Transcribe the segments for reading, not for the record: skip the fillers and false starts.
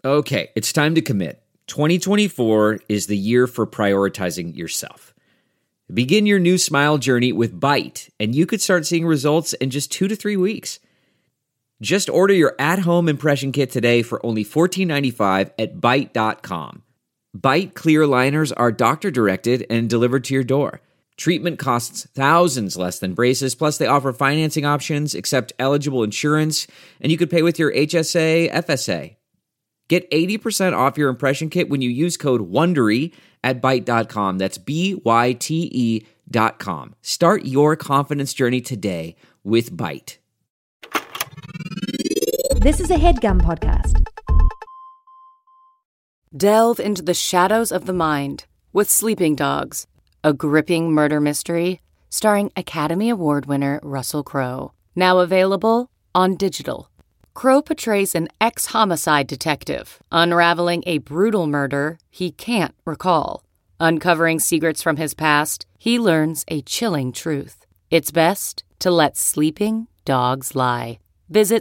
Okay, it's time to commit. 2024 is the year for prioritizing yourself. Begin your new smile journey with Byte, and you could start seeing results in just 2 to 3 weeks. Just order your at-home impression kit today for only $14.95 at Byte.com. Byte clear liners are doctor-directed and delivered to your door. Treatment costs thousands less than braces, plus they offer financing options, accept eligible insurance, and you could pay with your HSA, FSA. Get 80% off your impression kit when you use code WONDERY at Byte.com. That's BYTE.com. Start your confidence journey today with Byte. This is a HeadGum podcast. Delve into the shadows of the mind with Sleeping Dogs, a gripping murder mystery starring Academy Award winner Russell Crowe. Now available on digital. Crowe portrays an ex-homicide detective unraveling a brutal murder he can't recall. Uncovering secrets from his past, he learns a chilling truth. It's best to let sleeping dogs lie. Visit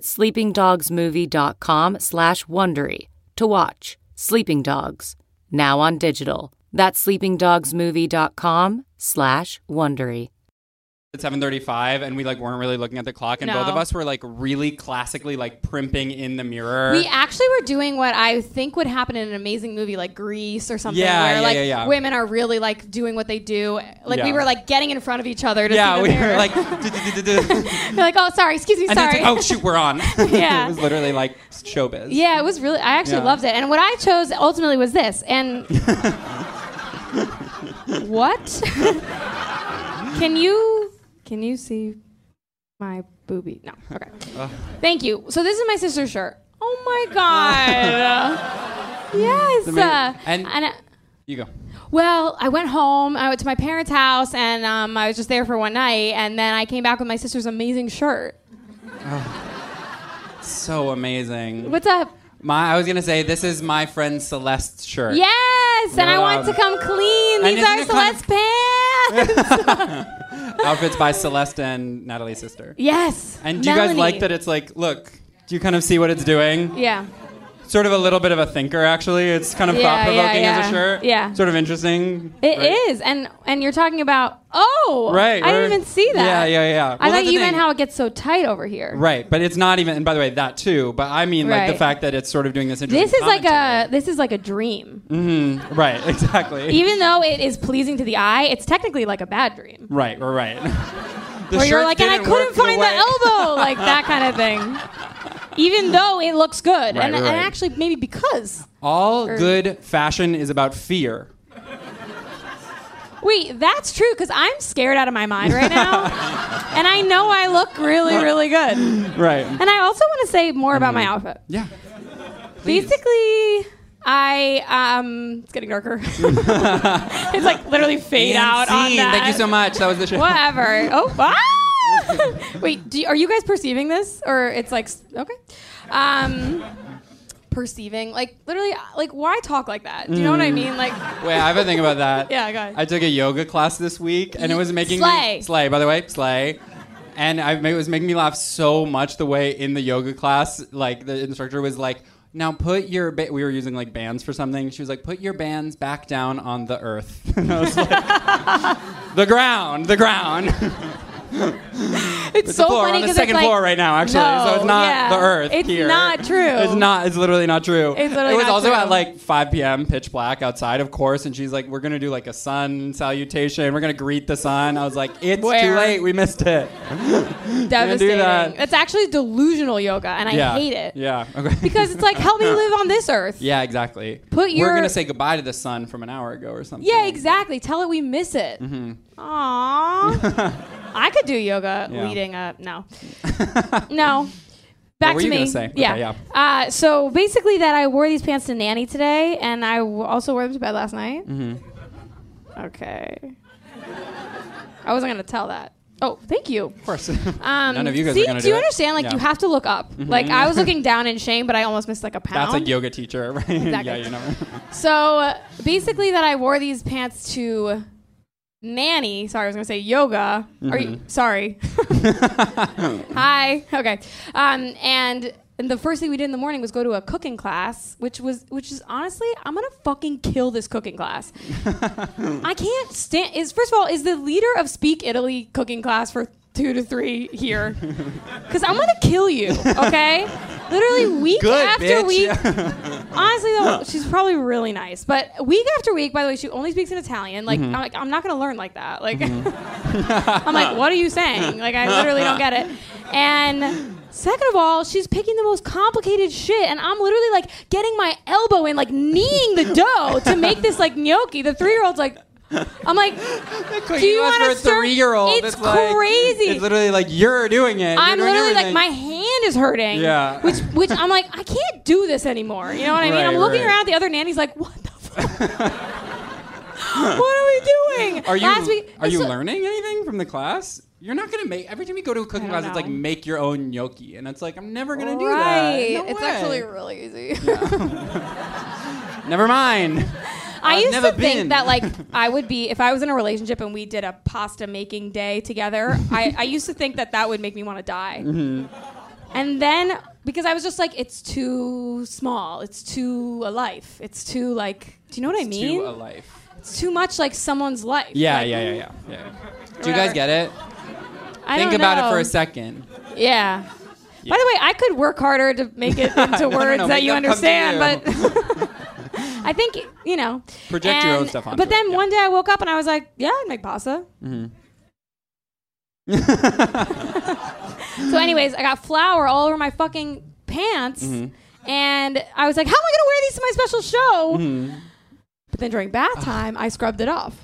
sleepingdogsmovie.com/Wondery to watch Sleeping Dogs, now on digital. That's sleepingdogsmovie.com/Wondery. At 7:35 and we weren't really looking at the clock and both of us were really classically primping in the mirror. We actually were doing what I think would happen in an amazing movie like Grease or something where women are really doing what they do. We were getting in front of each other to see the mirror. Were We're like, oh, sorry, excuse me, and sorry. Then oh shoot, we're on. Yeah. It was literally like showbiz. Yeah, it was really, I actually loved it. And what I chose ultimately was this. And what? Can you see my boobie? No. Okay. Thank you. So this is my sister's shirt. Oh my God. Yes. And you go. Well, I went home. I went to my parents' house, and I was just there for one night, and then I came back with my sister's amazing shirt. Oh, so amazing. What's up? I was gonna say this is my friend Celeste's shirt. Yes, and I want to come clean. These are Celeste's pants. Outfits by Celeste and Natalie's sister. Yes. And do you guys like that it's look, do you kind of see what it's doing? Yeah. Sort of a little bit of a thinker, actually. It's kind of thought-provoking as a shirt. Yeah. Sort of interesting. It is. And you're talking about, right, I didn't even see that. Yeah. I thought you meant how it gets so tight over here. Right, but it's not even, and by the way, that too, but I mean the fact that it's sort of doing this interesting This is like a dream. Mm-hmm. Right, exactly. Even though it is pleasing to the eye, it's technically like a bad dream. Right. Where you're and I couldn't find the elbow, that kind of thing. Even though it looks good. And actually maybe because. All good fashion is about fear. Wait, that's true, because I'm scared out of my mind right now. And I know I look really, really good. Right. And I also want to say more about my outfit. Yeah. Please. Basically, it's getting darker. It's literally fade out on that. Thank you so much. That was the show. Whatever. Wait, are you guys perceiving this? Or it's okay. Perceiving, literally, why talk like that? Do you know what I mean? Wait, I have a thing about that. Yeah, go ahead. I took a yoga class this week, and it was making me... Slay, by the way, slay. And it was making me laugh so much the way in the yoga class, the instructor was now put your... we were using, bands for something. She was put your bands back down on the earth. And I was the ground. It's so floor. funny We're on the second floor right now, actually. So it's not the earth it's here. It's not true. It's literally not true. It's literally it was not also true. at 5 p.m. pitch black outside, of course. And she's we're going to do a sun salutation. We're going to greet the sun. I was it's too late. We missed it. Devastating. Do that. It's actually delusional yoga, and I hate it. Yeah. Okay. Because it's help me live on this earth. Yeah, exactly. We're going to say goodbye to the sun from an hour ago or something. Yeah, exactly. Tell it we miss it. Mm-hmm. Aww. I could do yoga leading up. No. No. Back what were to you me. Gonna say? Yeah. Okay, yeah. So basically that I wore these pants to Nanny today, and I also wore them to bed last night. Mm-hmm. Okay. I wasn't going to tell that. Oh, thank you. Of course. None of you guys are going to do it. Do you understand? You have to look up. Mm-hmm. I was looking down in shame, but I almost missed a pound. That's a yoga teacher, right? Exactly. Yeah, you know. So basically that I wore these pants to Nanny. Sorry, I was going to say yoga. Mm-hmm. Are you sorry? Hi. Okay. And And the first thing we did in the morning was go to a cooking class, which is honestly, I'm gonna fucking kill this cooking class. I can't stand. First of all, is the leader of Speak Italy cooking class for 2 to 3 here? Because I'm gonna kill you. Okay, literally week after week. Honestly though, she's probably really nice, but week after week. By the way, she only speaks in Italian. Like, I'm not gonna learn like that. Like, I'm like, what are you saying? Like, I literally don't get it. And second of all, she's picking the most complicated shit, and I'm literally like getting my elbow in, like kneading the dough to make this like gnocchi. The 3-year-old's like, I'm like, do you want to start? 3-year-old? It's crazy. It's literally like you're doing it. I'm literally like, my hand is hurting. Yeah. Which I'm like, I can't do this anymore. You know what I mean? I'm looking around at the other nanny's like, what the fuck? What are we doing? Are you learning anything from the class? You're not gonna make. Every time you go to a cooking class, it's like make your own gnocchi, and it's like I'm never gonna do that. No it's way. Actually really easy. Yeah. Never mind. I used to think that like I would be, if I was in a relationship and we did a pasta making day together, I used to think that would make me want to die. Mm-hmm. And then because I was just like, it's too small, it's too a life, it's too like, do you know what I mean? Too a life. It's too much like someone's life. Yeah, like, yeah. Do you guys get it? Think about it for a second. Yeah. By the way, I could work harder to make it into words that you understand, but I think, project your own stuff onto But then one day I woke up and I was like, yeah, I'd make pasta. Mm-hmm. So anyways, I got flour all over my fucking pants, and I was like, how am I going to wear these to my special show? Mm-hmm. But then during bath time, I scrubbed it off.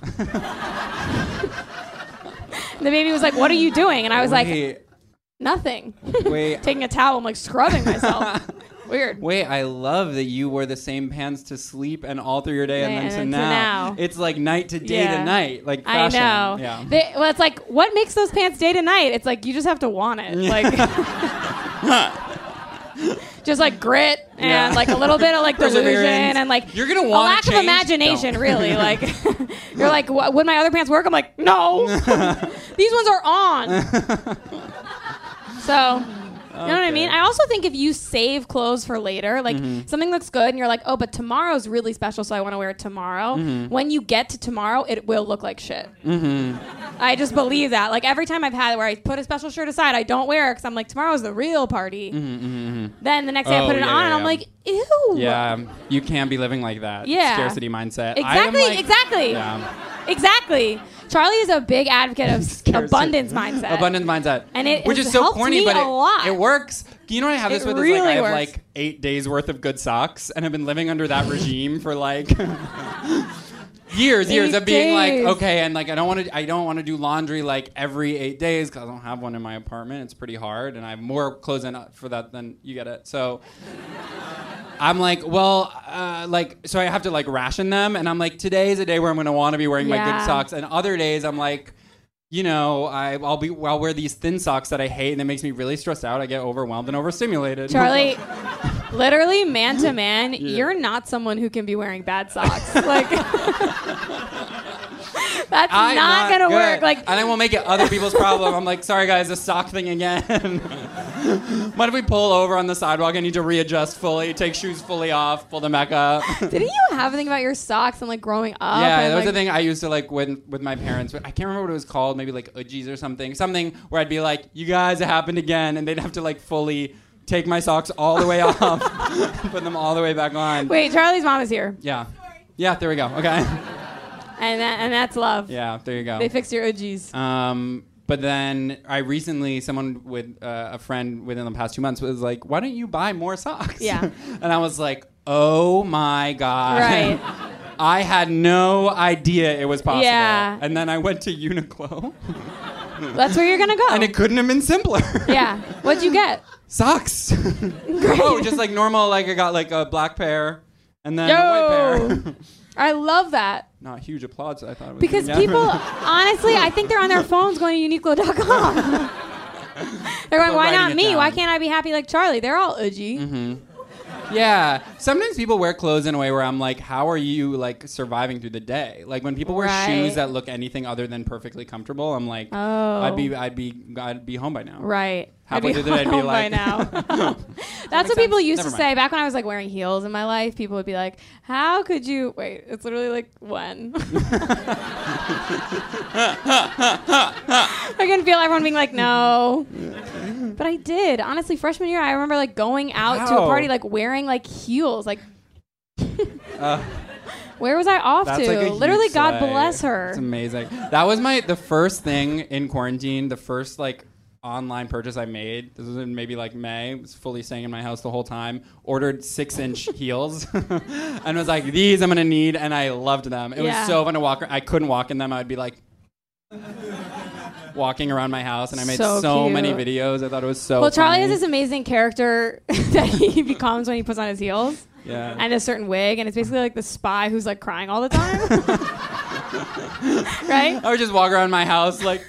The baby was like, what are you doing? And I was like, nothing. Wait. Taking a towel, I'm like scrubbing myself. Weird. Wait, I love that you wore the same pants to sleep and all through your day and then to now. It's like night to day to night, like fashion. I know. Yeah. Well, it's like, what makes those pants day to night? It's like, you just have to want it. Like, just like grit and like a little bit of like delusion and like you're gonna want a lack of imagination, really. Like, you're like, would my other pants work? I'm like, no. These ones are on. So... You know what I mean? I also think if you save clothes for later, like something looks good and you're like, oh, but tomorrow's really special, so I want to wear it tomorrow. When you get to tomorrow, it will look like shit. I just believe that. Like every time I've had it where I put a special shirt aside, I don't wear it because I'm like, tomorrow's the real party. Then the next day I put it on and I'm like, ew. Yeah, you can't be living like that. Yeah. Scarcity mindset. Exactly. Yeah. Exactly. Charlie is a big advocate of abundance mindset. Abundance mindset. And it which is so corny, but it works. You know what I have this with? Really is like I have works. like 8 days worth of good socks, and I've been living under that regime for like years of being like, okay, and like I don't want to do laundry like every 8 days because I don't have one in my apartment. It's pretty hard, and I have more clothes for that than you get it. So I'm like, well, so I have to like ration them, and I'm like, today is a day where I'm going to want to be wearing my good socks, and other days I'm like, I'll wear these thin socks that I hate, and it makes me really stressed out. I get overwhelmed and overstimulated. Charlie, literally man to man, you're not someone who can be wearing bad socks. Like, that's not gonna work. Like, and I won't make it other people's problem. I'm like, sorry guys, the sock thing again. What if we pull over on the sidewalk? I need to readjust fully, take shoes fully off, pull them back up. Didn't you have a thing about your socks and like growing up? Yeah, that was the thing I used to like with my parents. I can't remember what it was called. Maybe like Udgies or something where I'd be like, you guys, it happened again, and they'd have to like fully take my socks all the way off, put them all the way back on. Wait, Charlie's mom is here. Yeah, there we go. Okay. And that's love. Yeah, there you go. They fixed your Udgies. But then I recently, someone with a friend within the past 2 months was like, why don't you buy more socks? Yeah. And I was like, oh my God. Right. I had no idea it was possible. Yeah. And then I went to Uniqlo. That's where you're going to go. And it couldn't have been simpler. Yeah. What'd you get? Socks. Oh, just like normal, like I got like a black pair and then a white pair. I love that. Not huge applause, I thought it was. Because people, honestly, I think they're on their phones going to Uniqlo.com. They're going, why not me? Why can't I be happy like Charlie? They're all Udgy. Mm-hmm. Yeah. Sometimes people wear clothes in a way where I'm like, how are you like surviving through the day? Like when people wear shoes that look anything other than perfectly comfortable, I'm like, I'd be home by now. Right. halfway through the day, I'd be home by like, now. That's what people used to say back when I was like wearing heels in my life. People would be like, "How could you?" Wait, it's literally like when. I can feel everyone being like, "No," but I did. Honestly, freshman year, I remember like going out to a party like wearing like heels, like. Where was I off to? Like literally, God bless her. It's amazing. That was the first thing in quarantine. The first like online purchase I made. This was in maybe like May. I was fully staying in my house the whole time. Ordered 6-inch heels, and was like, "These I'm gonna need," and I loved them. It was so fun to walk. I couldn't walk in them. I would be like walking around my house, and I made so many videos. I thought it was so. Well, Charlie funny. has this amazing character that he becomes when he puts on his heels. Yeah. And a certain wig, and it's basically like the spy who's like crying all the time. Right? I would just walk around my house like.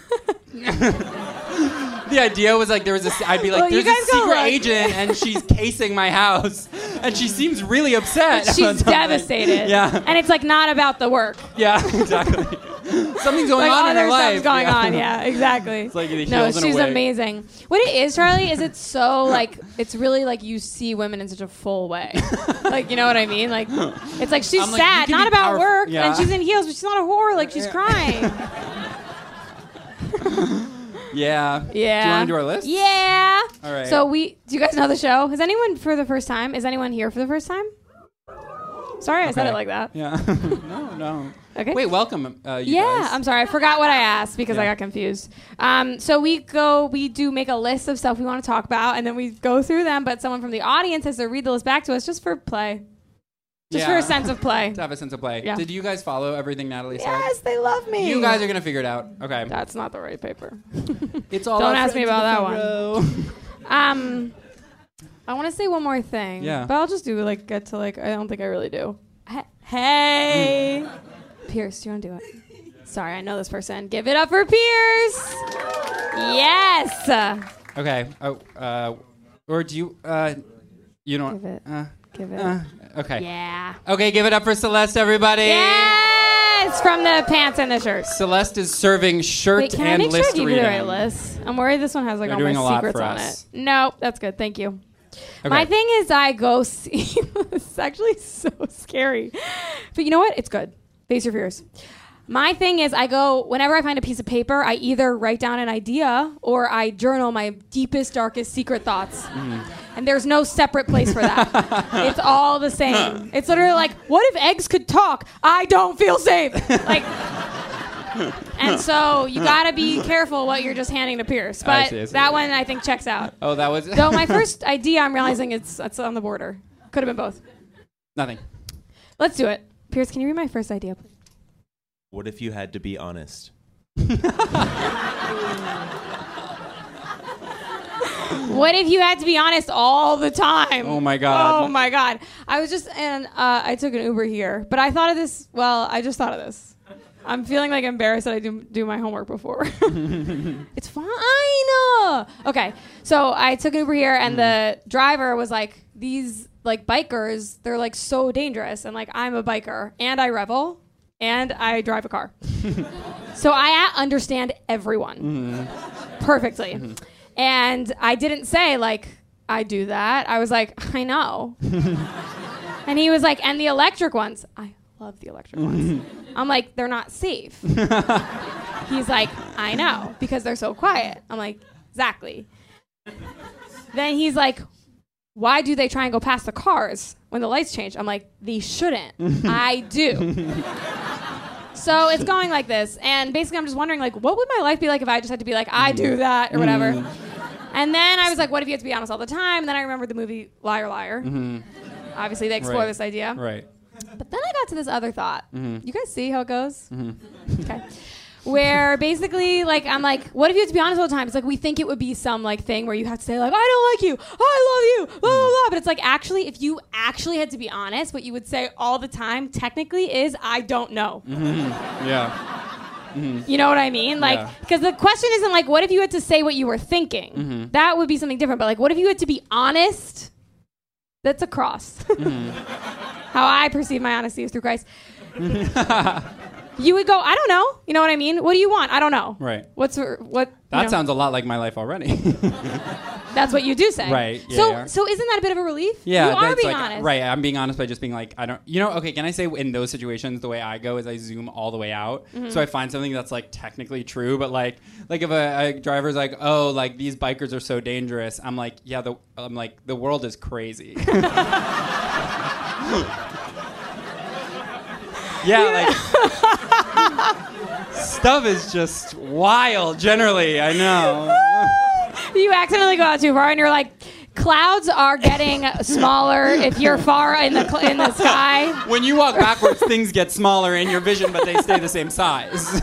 The idea was like I'd be like, there's a secret agent, and she's casing my house, and she seems really upset. She's devastated. Yeah. And it's like not about the work. Yeah, exactly. Something's going like on in her other life. stuff's going on. Yeah, exactly. It's like the no, heels in a she's wig. amazing. What it is, Charlie, is it's so like it's really like you see women in such a full way. Like you know what I mean? Like it's like she's I'm like, sad, you can not be about powerful. work, Yeah. and she's in heels, but she's not a whore. Like she's crying. Yeah. Yeah. Do you want to do our list? Yeah. All right. So do you guys know the show? Is anyone for the first time? Is anyone here for the first time? Sorry, I said it like that. Yeah. No. Okay. Wait, welcome, you Yeah, guys. I'm sorry. I forgot what I asked because I got confused. So we do make a list of stuff we want to talk about, and then we go through them, but someone from the audience has to read the list back to us just for play. Just for a sense of play. To have a sense of play. Yeah. Did you guys follow everything Natalie said? Yes, they love me. You guys are going to figure it out. Okay. That's not the right paper. It's all Don't our ask me friends about in the that front row. I want to say one more thing. Yeah. But I'll just get to I don't think I really do. Hey. Pierce, do you want to do it? Sorry, I know this person. Give it up for Pierce. Yes. Okay. Or do you, you don't. Give it. Give it. Okay. Yeah. Okay, give it up for Celeste, everybody. Yes! From the pants and the shirt. Celeste is serving shirt Wait, can I and make sure I list give you the reading. right list? I'm worried this one has They're all doing my a lot secrets for on us. it. No, that's good. Thank you. Okay. My thing is I go see... It's actually so scary. But you know what? It's good. Face your fears. My thing is I go... Whenever I find a piece of paper, I either write down an idea or I journal my deepest, darkest secret thoughts. And there's no separate place for that. It's all the same. It's literally like, what if eggs could talk? I don't feel safe. Like... And so you gotta be careful what you're just handing to Pierce. But I see. that one I think checks out. Oh, that was... Though my first idea, I'm realizing it's on the border. Could have been both. Nothing. Let's do it. Pierce, can you read my first idea, please? What if you had to be honest? What if you had to be honest all the time? Oh, my God. Oh my God. I was just, and I took an Uber here, but I thought of this, I just thought of this. I'm feeling like embarrassed that I didn't do my homework before. It's fine. Okay, so I took an Uber here, and the driver was like, these like bikers, they're like so dangerous, and like I'm a biker, and I revel, and I drive a car. So I understand everyone perfectly. And I didn't say like, I do that. I was like, I know. And he was like, and the electric ones, I love the electric ones. I'm like, they're not safe. He's like, I know, because they're so quiet. I'm like, exactly. Then he's like, why do they try and go past the cars when the lights change? I'm like, they shouldn't. I do. So it's going like this. And basically I'm just wondering, like, what would my life be like if I just had to be like, I do that or whatever. And then I was like, what if you had to be honest all the time? And then I remembered the movie Liar Liar. Obviously they explore this idea. Right. But then I got to this other thought. You guys see how it goes? Okay. Where basically, like, I'm like, what if you had to be honest all the time? It's like we think it would be some like thing where you have to say like, I don't like you, I love you, blah, blah, blah. But it's like actually, if you actually had to be honest, what you would say all the time technically is, I don't know. Yeah. You know what I mean? Like, because the question isn't like, what if you had to say what you were thinking? That would be something different. But like, what if you had to be honest? That's a cross. How I perceive my honesty is through Christ. You would go, I don't know. You know what I mean? What do you want? I don't know. Right. What? That sounds a lot like my life already. That's what you do say. Right, yeah, So yeah. so isn't that a bit of a relief? Yeah, You are that's being like, honest. right. I'm being honest by just being like, I don't, okay, can I say in those situations, the way I go is I zoom all the way out. Mm-hmm. So I find something that's like technically true, but like if a driver's like, oh, like these bikers are so dangerous. I'm like, yeah, the world is crazy. Yeah, like stuff is just wild generally, I know. You accidentally go out too far, and you're like, clouds are getting smaller if you're far in the sky. When you walk backwards, things get smaller in your vision, but they stay the same size.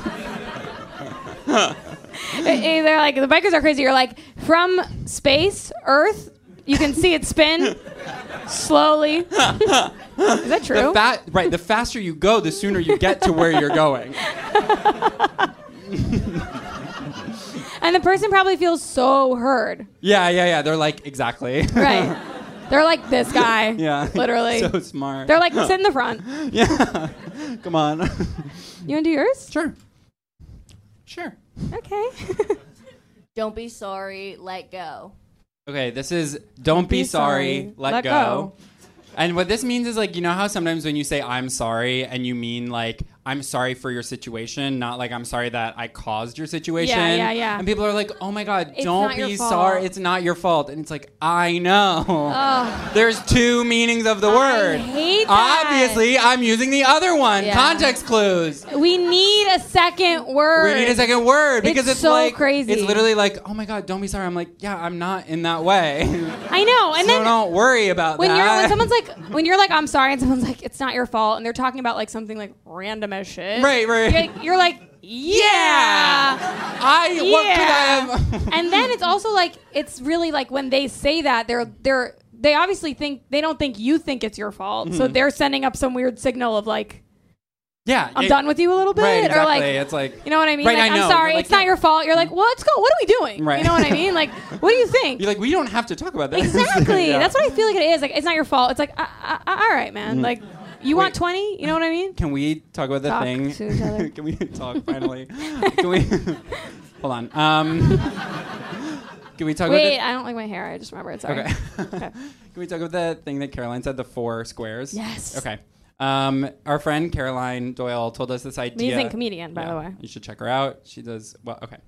They're like, the bikers are crazy. You're like, from space, Earth, you can see it spin slowly. Is that true? The faster you go, the sooner you get to where you're going. And the person probably feels so heard. Yeah. They're like, exactly. Right. They're like, this guy. Yeah. Literally. So smart. They're like, sit in the front. Yeah. Come on. You want to do yours? Sure. Okay. Don't be sorry, let go. Okay, this is don't be sorry, let go. And what this means is like, you know how sometimes when you say I'm sorry and you mean like I'm sorry for your situation, not like I'm sorry that I caused your situation. Yeah. And people are like, oh my God, It's don't not your be fault. sorry. It's not your fault. And it's like, I know. Ugh. There's two meanings of the word. I hate that. Obviously, I'm using the other one. Yeah. Context clues. We need a second word. We need a second word because It's it's so like crazy. It's literally like, oh my God, don't be sorry. I'm like, yeah, I'm not in that way. I know. And So then don't worry about when that. when you're like, I'm sorry, and someone's like, it's not your fault, and they're talking about like something like random as shit. Right. You're like, yeah. What could I have? And then it's also like, it's really like when they say that, they obviously they don't think you think it's your fault, so they're sending up some weird signal of like, Yeah. I'm done with you a little bit, Right, exactly. or like, It's like, you know what I mean? Right, like, I know. I'm sorry, You're like, it's not yeah. your fault. You're like, well, let's go. What are we doing? Right. You know what I mean? Like, what do you think? you're like, we don't have to talk about this. Exactly. Yeah. That's what I feel like it is. Like, it's not your fault. It's like, all right, man. Like, you want 20? You know what I mean? Can we talk about the Talk thing? to each other. Can we talk finally? Can we? Hold on. Can we talk Wait, about I don't like my hair. I just remember it. Sorry. Okay. Okay. Can we talk about the thing that Caroline said, the 4 squares? Yes. Okay. Our friend Caroline Doyle told us this idea. Amazing comedian, by the way. You should check her out. She does well. Okay.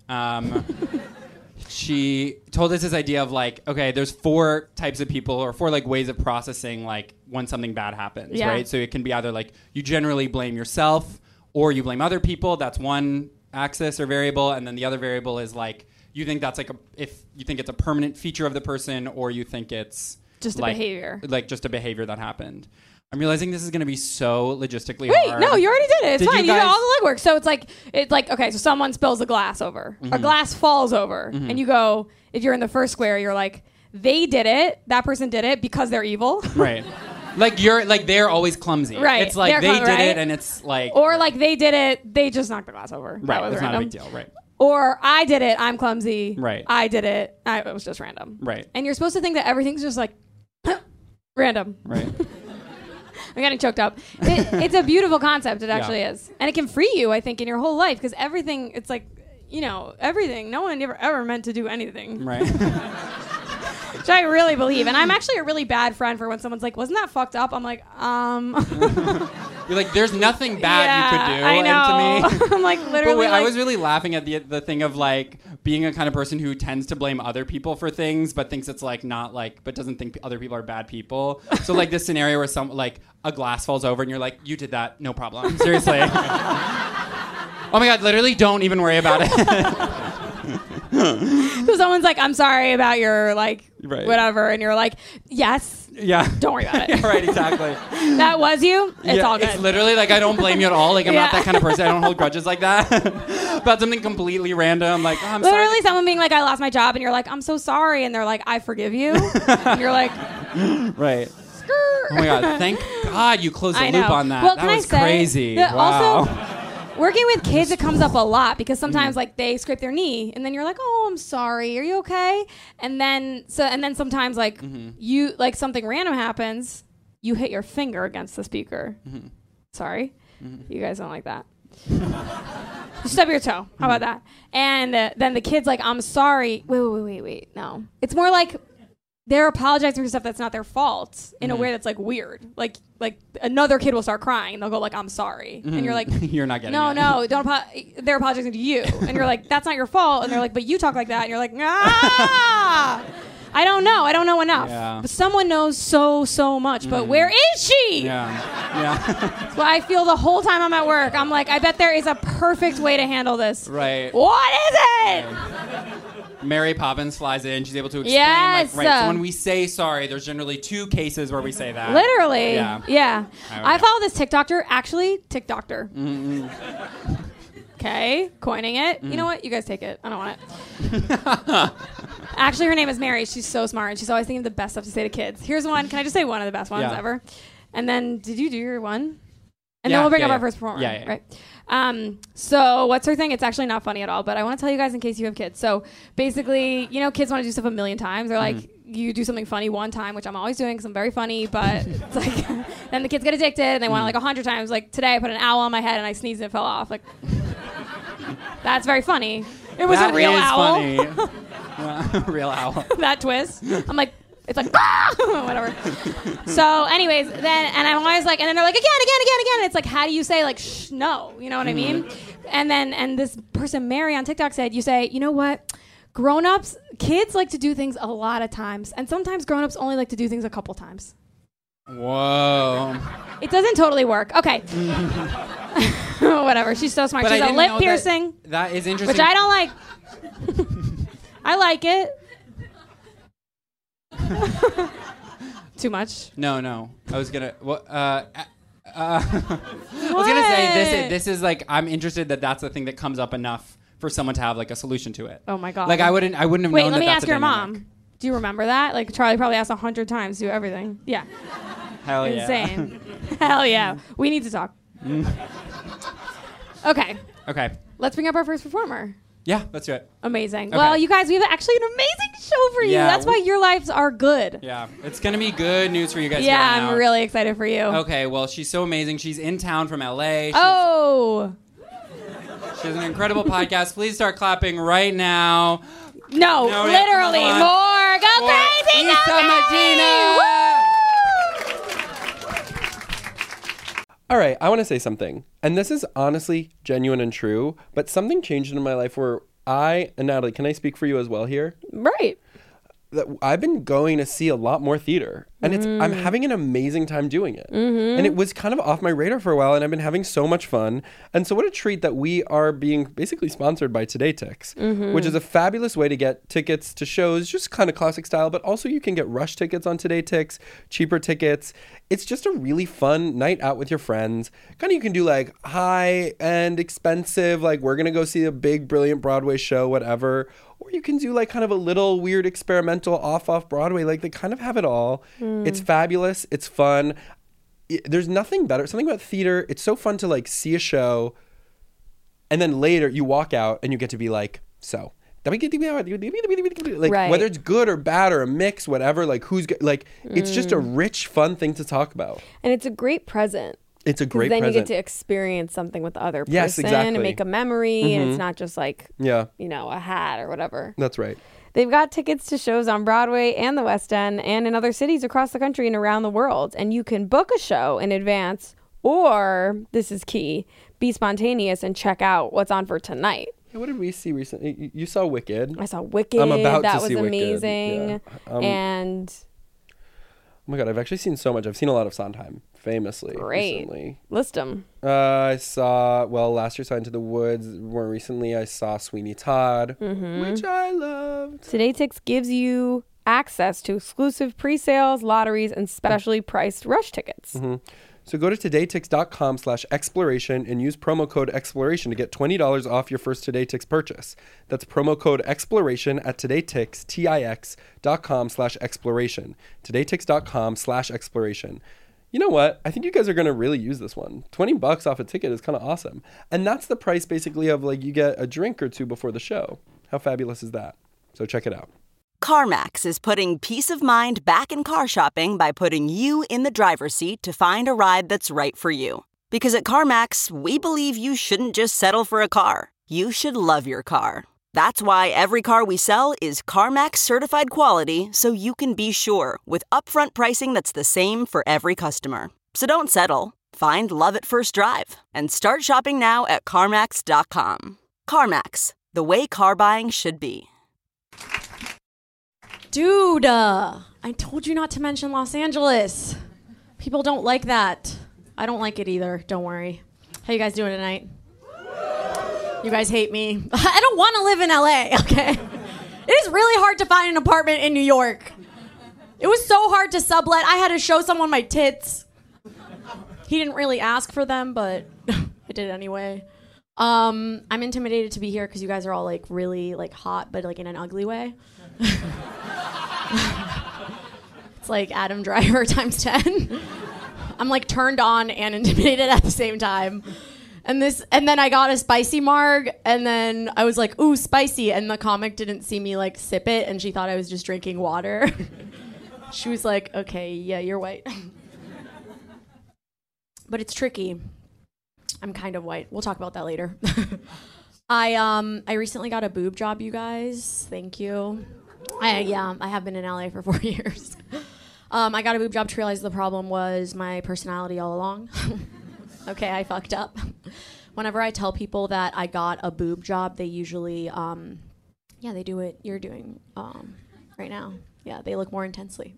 She told us this idea of like, okay, there's 4 types of people or 4 like ways of processing like when something bad happens, Yeah. right? So it can be either like you generally blame yourself or you blame other people. That's one axis or variable, and then the other variable is like you think that's like if you think it's a permanent feature of the person or you think it's Just a like, behavior. like just a behavior that happened. I'm realizing this is going to be so logistically Wait, hard. no, you already did it. It's Did fine. you You did guys- all the legwork. So it's like, okay, so someone spills a glass over. A glass falls over. And you go, if you're in the first square, you're like, they did it. That person did it because they're evil. Right. Like they're always clumsy. Right. It's like They're they clumsy, did right? it and it's like Or like they did it, they just knocked the glass over. right, That was it's random. not a big deal, right. Or I did it, I'm clumsy. Right. I did it, it was just random. Right. And you're supposed to think that everything's just like random. Right. I'm getting choked up. It's a beautiful concept. It actually Yeah. is. And it can free you, I think, in your whole life. Because everything, it's like, everything. No one ever meant to do anything. Right. Which I really believe. And I'm actually a really bad friend for when someone's like, wasn't that fucked up? I'm like, You're like, there's nothing bad yeah, you could do. I know. And to me. I'm like, literally. But wait, I like- was really laughing at the thing of like being a kind of person who tends to blame other people for things, but thinks it's like not like, but doesn't think other people are bad people. So like this scenario where like a glass falls over and you're like, you did that, no problem. Seriously. Oh my God, literally don't even worry about it. So someone's like, I'm sorry about your like Right. whatever, and you're like, yes, Yeah. don't worry about it. Yeah, right, exactly. That was you. It's Yeah, all good. It's literally like I don't blame you at all. Like I'm not Yeah. that kind of person. I don't hold grudges like that about something completely random. Like, oh, I'm Literally, sorry. someone being like, I lost my job, and you're like, I'm so sorry, and they're like, I forgive you. And you're like, Right. Skrr. Oh my God! Thank God you closed the I loop know. on that. Well, that can I was say crazy. that Wow. also, working with kids, it comes up a lot because Mm. sometimes like they scrape their knee, and then you're like, oh, I'm sorry. Are you okay? And then sometimes like Mm-hmm. you like something random happens, you hit your finger against the speaker. Mm-hmm. Sorry, you guys don't like that. You stub your toe. How about that? And then the kid's like, I'm sorry. Wait. No. It's more like they're apologizing for stuff that's not their fault in a way that's like weird. Like another kid will start crying and they'll go like, I'm sorry. And you're like, You're not getting it. no, don't they're apologizing to you. And you're like, that's not your fault. And they're like, but you talk like that. And you're like, ah. I don't know enough. Yeah. But someone knows so much. But where is she? Yeah. That's what I feel the whole time I'm at work. I'm like, I bet there is a perfect way to handle this. Right. What is it? Mary Poppins flies in. She's able to explain. Yes. Like, right. So when we say sorry, there's generally 2 cases where we say that. Literally. Yeah. I follow this TikToker. Actually, TikToker. Okay, coining it. You know what? You guys take it. I don't want it. Actually, her name is Mary. She's so smart, and she's always thinking of the best stuff to say to kids. Here's one. Can I just say one of the best ones ever? And then, did you do your one? And then we'll bring up our first performer. Yeah. Right. So what's her thing? It's actually not funny at all, but I want to tell you guys in case you have kids. So basically, kids want to do stuff a million times. They're like, you do something funny one time, which I'm always doing because I'm very funny, but it's like, then the kids get addicted and they want it like 100 times. Like today I put an owl on my head and I sneezed and it fell off. Like, that's very funny. It was a real owl. Funny. Real owl. That twist. I'm like, it's like, whatever. So anyways, and I'm always like, and then they're like, again. It's like, how do you say like, shh, no? You know what I mean? And this person, Mary on TikTok said, you say, you know what? Grown-ups, kids like to do things a lot of times. And sometimes grown-ups only like to do things a couple times. Whoa. It doesn't totally work. Okay. Whatever. She's so smart. But She's a lip piercing. That is interesting. Which I don't like. I like it. Too much. No. I was gonna. I was gonna say this is like, I'm interested that's the thing that comes up enough for someone to have like a solution to it. Oh my god. Like I wouldn't have known that. Wait, let me that's ask a your dynamic. mom. Do you remember that? Like Charlie probably asked 100 times to do everything. Yeah. Hell yeah. Insane. Hell yeah. We need to talk. Okay. Let's bring up our first performer. Yeah, let's do it. Amazing. Okay. Well, you guys, we have actually an amazing show for you. Yeah, That's why your lives are good. Yeah, it's gonna be good news for you guys. Yeah, here I'm now. really excited for you. Okay, well, she's so amazing. She's in town from LA. She has an incredible podcast. Please start clapping right now. No, literally more. Go crazy, go Issa Medina. All right, I want to say something. And this is honestly genuine and true, but something changed in my life where and Natalie, can I speak for you as well here? Right. That I've been going to see a lot more theater, and I'm having an amazing time doing it. And it was kind of off my radar for a while, and I've been having so much fun. And so what a treat that we are being basically sponsored by Today Tix, which is a fabulous way to get tickets to shows, just kind of classic style, but also you can get rush tickets on Today Tix, cheaper tickets. It's just a really fun night out with your friends. Kind of you can do like high and expensive, like we're going to go see a big, brilliant Broadway show, whatever. Or you can do like kind of a little weird experimental off Broadway. Like they kind of have it all. It's fabulous. It's fun. There's nothing better. Something about theater. It's so fun to like see a show. And then later you walk out and you get to be like, so. Like Right. whether it's good or bad or a mix, whatever, like it's just a rich, fun thing to talk about. And it's a great present. It's a great then present. you get to experience something with the other person Yes, exactly. and make a memory, and it's not just like, Yeah, a hat or whatever. that's right. They've got tickets to shows on Broadway and the West End and in other cities across the country and around the world. And you can book a show in advance, or, this is key, be spontaneous and check out what's on for tonight. Hey, what did we see recently? You saw Wicked. I saw Wicked. I'm about that to was see Wicked. amazing. Yeah. And Oh my God, I've actually seen so much. I've seen a lot of Sondheim, famously, great. recently. List them. I saw, last year saw Into the Woods. More recently, I saw Sweeney Todd, which I loved. Today Tix gives you access to exclusive pre-sales, lotteries, and specially priced rush tickets. So go to todaytix.com/exploration and use promo code exploration to get $20 off your first Today Tix purchase. That's promo code exploration at todaytix.com/exploration. todaytix.com/exploration. You know what? I think you guys are going to really use this one. $20 off a ticket is kind of awesome. And that's the price basically of like you get a drink or two before the show. How fabulous is that? So check it out. CarMax is putting peace of mind back in car shopping by putting you in the driver's seat to find a ride that's right for you. Because at CarMax, we believe you shouldn't just settle for a car. You should love your car. That's why every car we sell is CarMax certified quality, so you can be sure with upfront pricing that's the same for every customer. So don't settle. Find love at first drive and start shopping now at CarMax.com. CarMax, the way car buying should be. Dude, I told you not to mention Los Angeles. People don't like that. I don't like it either. Don't worry. How you guys doing tonight? You guys hate me. I don't want to live in LA, okay? It is really hard to find an apartment in New York. It was so hard to sublet. I had to show someone my tits. He didn't really ask for them, but I did anyway. I'm intimidated to be here because you guys are all like really like hot, but like in an ugly way. It's like Adam Driver times 10. I'm like turned on and intimidated at the same time. And then I got a spicy marg, and then I was like, ooh, spicy. And the comic didn't see me like sip it, and she thought I was just drinking water. She was like, okay, yeah, you're white. But it's tricky. I'm kind of white. We'll talk about that later. I recently got a boob job, you guys. Thank you. I have been in LA for 4 years. I got a boob job to realize the problem was my personality all along. Okay, I fucked up. Whenever I tell people that I got a boob job, they usually, they do what you're doing right now. Yeah, they look more intensely.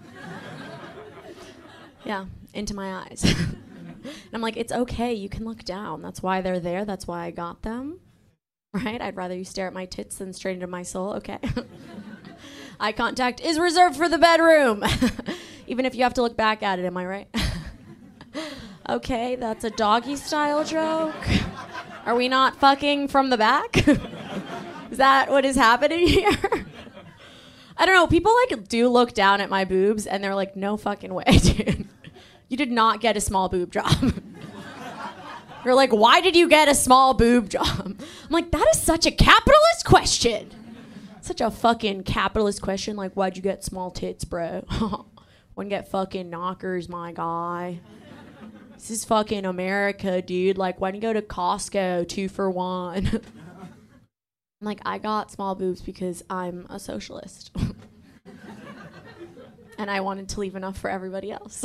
Yeah, into my eyes. And I'm like, it's okay, you can look down. That's why they're there. That's why I got them. Right? I'd rather you stare at my tits than straight into my soul. Okay. Eye contact is reserved for the bedroom. Even if you have to look back at it, am I right? Okay, that's a doggy style joke. Are we not fucking from the back? Is that what is happening here? I don't know. People like do look down at my boobs and they're like, no fucking way, dude. You did not get a small boob job. You're like, why did you get a small boob job? I'm like, that is such a capitalist question. Such a fucking capitalist question. Like, why'd you get small tits, bro? Wouldn't get fucking knockers, my guy. This is fucking America, dude. Like, why don't you go to Costco 2 for $1? I'm like, I got small boobs because I'm a socialist. And I wanted to leave enough for everybody else.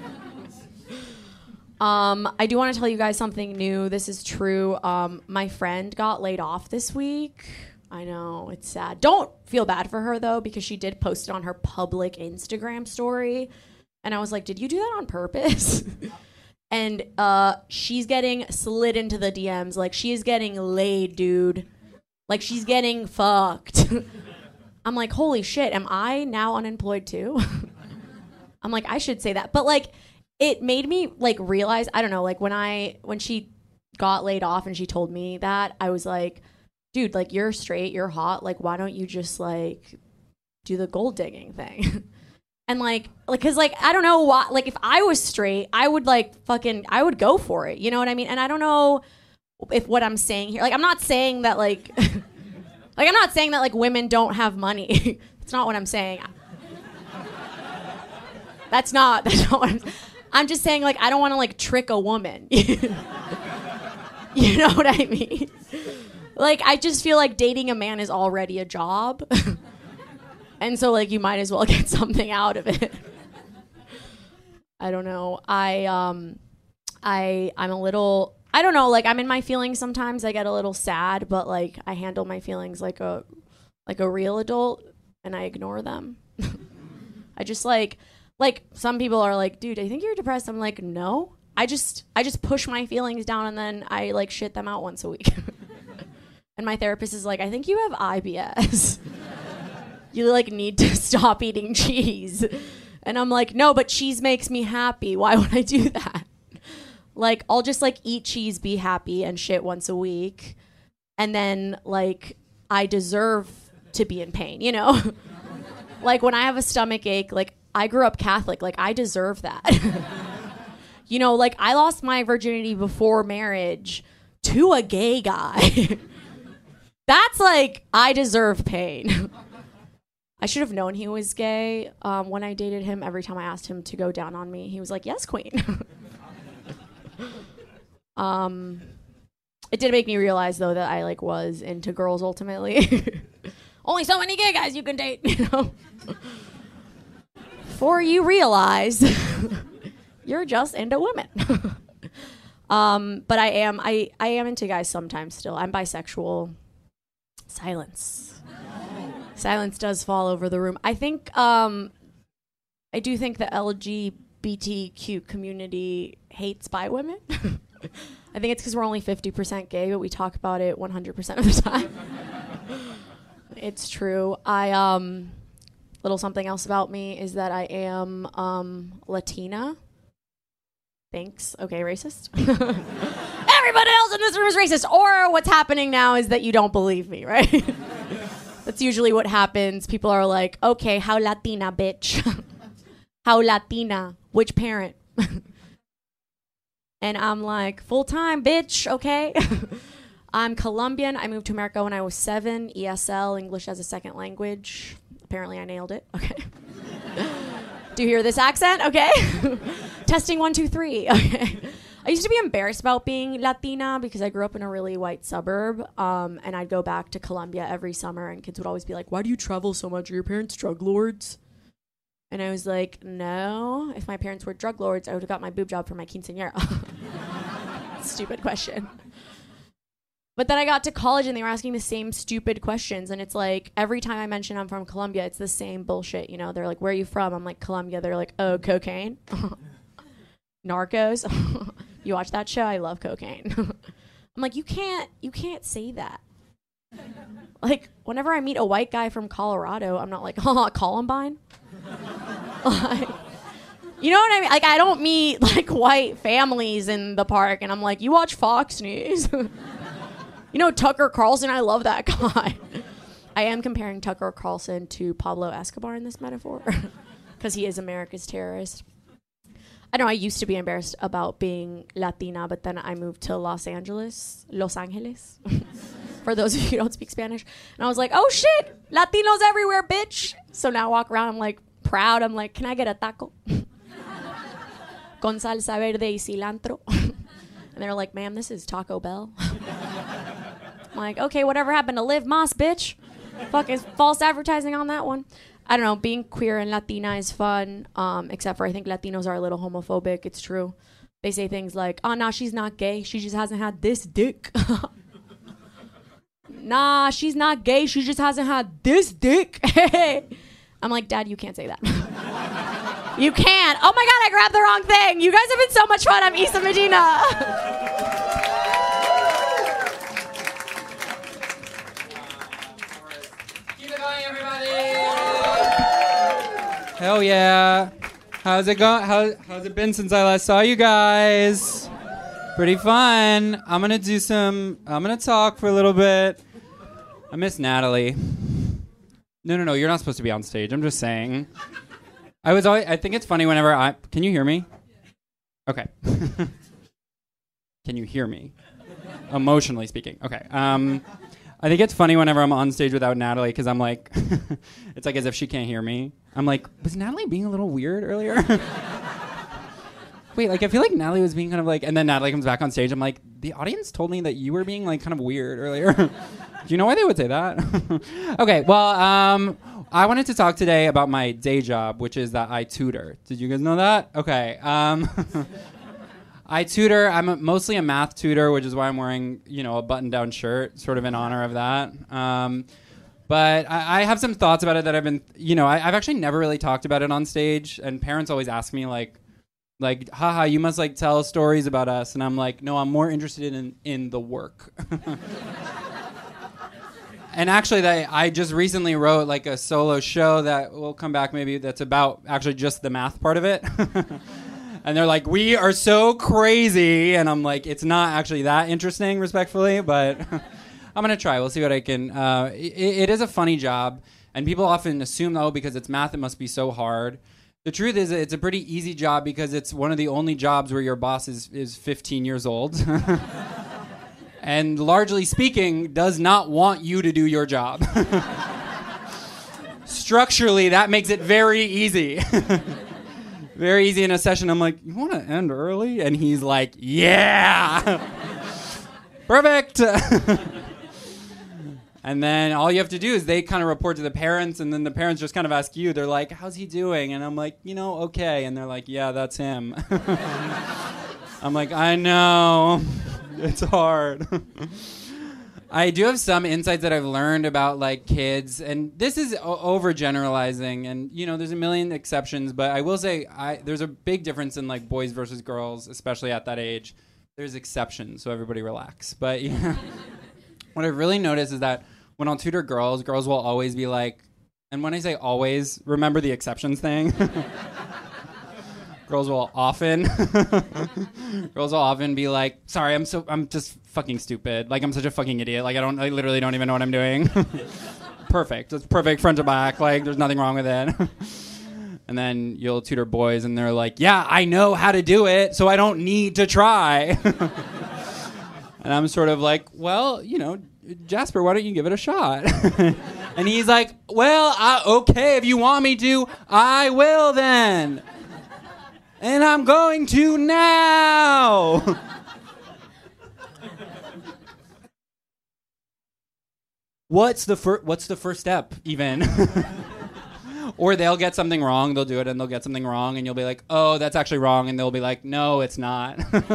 I do want to tell you guys something new. This is true. My friend got laid off this week. I know, it's sad. Don't feel bad for her, though, because she did post it on her public Instagram story. And I was like, did you do that on purpose? And she's getting slid into the DMs. Like, she is getting laid, dude. Like, she's getting fucked. I'm like, holy shit, am I now unemployed, too? I'm like, I should say that. But, like, it made me, like, realize, I don't know, like, when she got laid off and she told me that, I was like, dude, like, you're straight, you're hot, like, why don't you just, like, do the gold digging thing? And, like, cause, like, I don't know why, like, if I was straight, I would, like, I would go for it, you know what I mean? And I don't know if what I'm saying here, like, I'm not saying that, like, I'm not saying that, like, women don't have money. That's not what I'm saying. That's not what I'm just saying, like, I don't want to, like, trick a woman. You know what I mean? Like, I just feel like dating a man is already a job. And so, like, you might as well get something out of it. I don't know. I'm a little, I don't know, like, I'm in my feelings sometimes. I get a little sad, but, like, I handle my feelings like a real adult, and I ignore them. I just, like, some people are like, dude, I think you're depressed. I'm like, no. I just push my feelings down, and then I, like, shit them out once a week. And my therapist is like, I think you have IBS. You, like, need to stop eating cheese. And I'm like, no, but cheese makes me happy. Why would I do that? Like, I'll just, like, eat cheese, be happy, and shit once a week. And then, like, I deserve to be in pain, you know? Like, when I have a stomach ache, like, I grew up Catholic. Like, I deserve that. You know, like, I lost my virginity before marriage to a gay guy. That's, like, I deserve pain. I should have known he was gay. When I dated him, every time I asked him to go down on me, he was like, yes, queen. It did make me realize, though, that I like was into girls ultimately. Only so many gay guys you can date, you know. Before you realize you're just into women. But I am into guys sometimes still. I'm bisexual. Silence. Silence does fall over the room. I think I do think the LGBTQ community hates bi women. I think it's because we're only 50% gay, but we talk about it 100% of the time. It's true. Little something else about me is that I am Latina. Thanks. Okay, racist. Everybody else in this room is racist. Or what's happening now is that you don't believe me, right? That's usually what happens. People are like, okay, how Latina, bitch? How Latina? Which parent? And I'm like, full-time, bitch, okay? I'm Colombian. I moved to America when I was 7. ESL, English as a second language. Apparently I nailed it. Okay. Do you hear this accent? Okay. Testing 1, 2, 3. Okay. I used to be embarrassed about being Latina because I grew up in a really white suburb, and I'd go back to Colombia every summer, and kids would always be like, why do you travel so much? Are your parents drug lords? And I was like, no. If my parents were drug lords, I would have got my boob job for my quinceañera. Stupid question. But then I got to college and they were asking the same stupid questions. And it's like, every time I mention I'm from Colombia, it's the same bullshit. You know, they're like, where are you from? I'm like, Colombia. They're like, oh, cocaine? Narcos? You watch that show? I love cocaine. I'm like, you can't say that. Like, whenever I meet a white guy from Colorado, I'm not like, Columbine? Like, you know what I mean? Like, I don't meet, like, white families in the park, and I'm like, you watch Fox News? You know, Tucker Carlson, I love that guy. I am comparing Tucker Carlson to Pablo Escobar in this metaphor, because he is America's terrorist. I don't know, I used to be embarrassed about being Latina, but then I moved to Los Angeles, for those of you who don't speak Spanish. And I was like, oh shit, Latinos everywhere, bitch. So now I walk around, I'm like proud. I'm like, can I get a taco? Con salsa verde y cilantro. And they're like, ma'am, this is Taco Bell. I'm like, okay, whatever happened to Liv Moss, bitch? Fuck, is false advertising on that one. I don't know, being queer and Latina is fun, except for I think Latinos are a little homophobic. It's true. They say things like, oh, nah, she's not gay. She just hasn't had this dick. Nah, she's not gay. She just hasn't had this dick. I'm like, Dad, you can't say that. You can't. Oh my God, I grabbed the wrong thing. You guys have been so much fun. I'm Issa Medina. Keep it going, everybody. Hell yeah. How's it going? How's it been since I last saw you guys? Pretty fun. I'm going to talk for a little bit. I miss Natalie. No, you're not supposed to be on stage. I'm just saying. I think it's funny whenever can you hear me? Okay. Can you hear me? Emotionally speaking. Okay. I think it's funny whenever I'm on stage without Natalie because I'm like, it's like as if she can't hear me. I'm like, was Natalie being a little weird earlier? Wait, like I feel like Natalie was being kind of like, and then Natalie comes back on stage. I'm like, the audience told me that you were being like kind of weird earlier. Do you know why they would say that? Okay, well, I wanted to talk today about my day job, which is that I tutor. Did you guys know that? Okay. I tutor. I'm mostly a math tutor, which is why I'm wearing, a button-down shirt, sort of in honor of that. But I have some thoughts about it that I've been, I've actually never really talked about it on stage, and parents always ask me like, haha, you must like tell stories about us, and I'm like, no, I'm more interested in the work. And actually, I just recently wrote like a solo show that will come back maybe that's about actually just the math part of it. And they're like, we are so crazy. And I'm like, it's not actually that interesting, respectfully, but I'm going to try. We'll see what I can. It is a funny job. And people often assume, because it's math, it must be so hard. The truth is it's a pretty easy job because it's one of the only jobs where your boss is 15 years old. And largely speaking, does not want you to do your job. Structurally, that makes it very easy. Very easy in a session. I'm like, you want to end early? And he's like, yeah. Perfect. And then all you have to do is they kind of report to the parents, and then the parents just kind of ask you. They're like, how's he doing? And I'm like, okay. And they're like, yeah, that's him. I'm like, I know. It's hard. I do have some insights that I've learned about like kids, and this is overgeneralizing, and there's a million exceptions, but I will say there's a big difference in like boys versus girls, especially at that age. There's exceptions, so everybody relax. But what I've really noticed is that when I'll tutor girls will always be like, and when I say always, remember the exceptions thing. Girls will often be like, sorry, I'm just fucking stupid. Like, I'm such a fucking idiot. Like, I literally don't even know what I'm doing. Perfect. It's perfect front to back. Like, there's nothing wrong with it. And then you'll tutor boys, and they're like, yeah, I know how to do it, so I don't need to try. And I'm sort of like, well, Jasper, why don't you give it a shot? And he's like, well, okay, if you want me to, I will then. And I'm going to now. What's the first step even? Or they'll get something wrong, they'll do it, and they'll get something wrong, and you'll be like, oh, that's actually wrong, and they'll be like, no, it's not.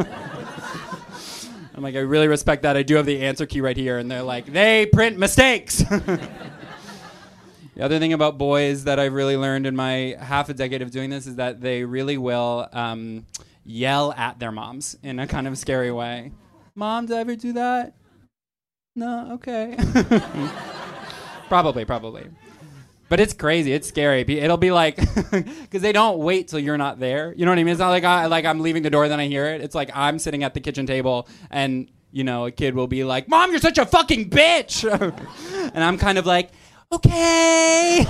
I'm like, I really respect that. I do have the answer key right here. And they're like, they print mistakes. The other thing about boys that I've really learned in my half a decade of doing this is that they really will yell at their moms in a kind of scary way. Mom, did I ever do that? No, okay. Probably. But it's crazy. It's scary. It'll be like, because they don't wait till you're not there. You know what I mean? It's not like I'm leaving the door, then I hear it. It's like I'm sitting at the kitchen table, and a kid will be like, Mom, you're such a fucking bitch. And I'm kind of like, okay.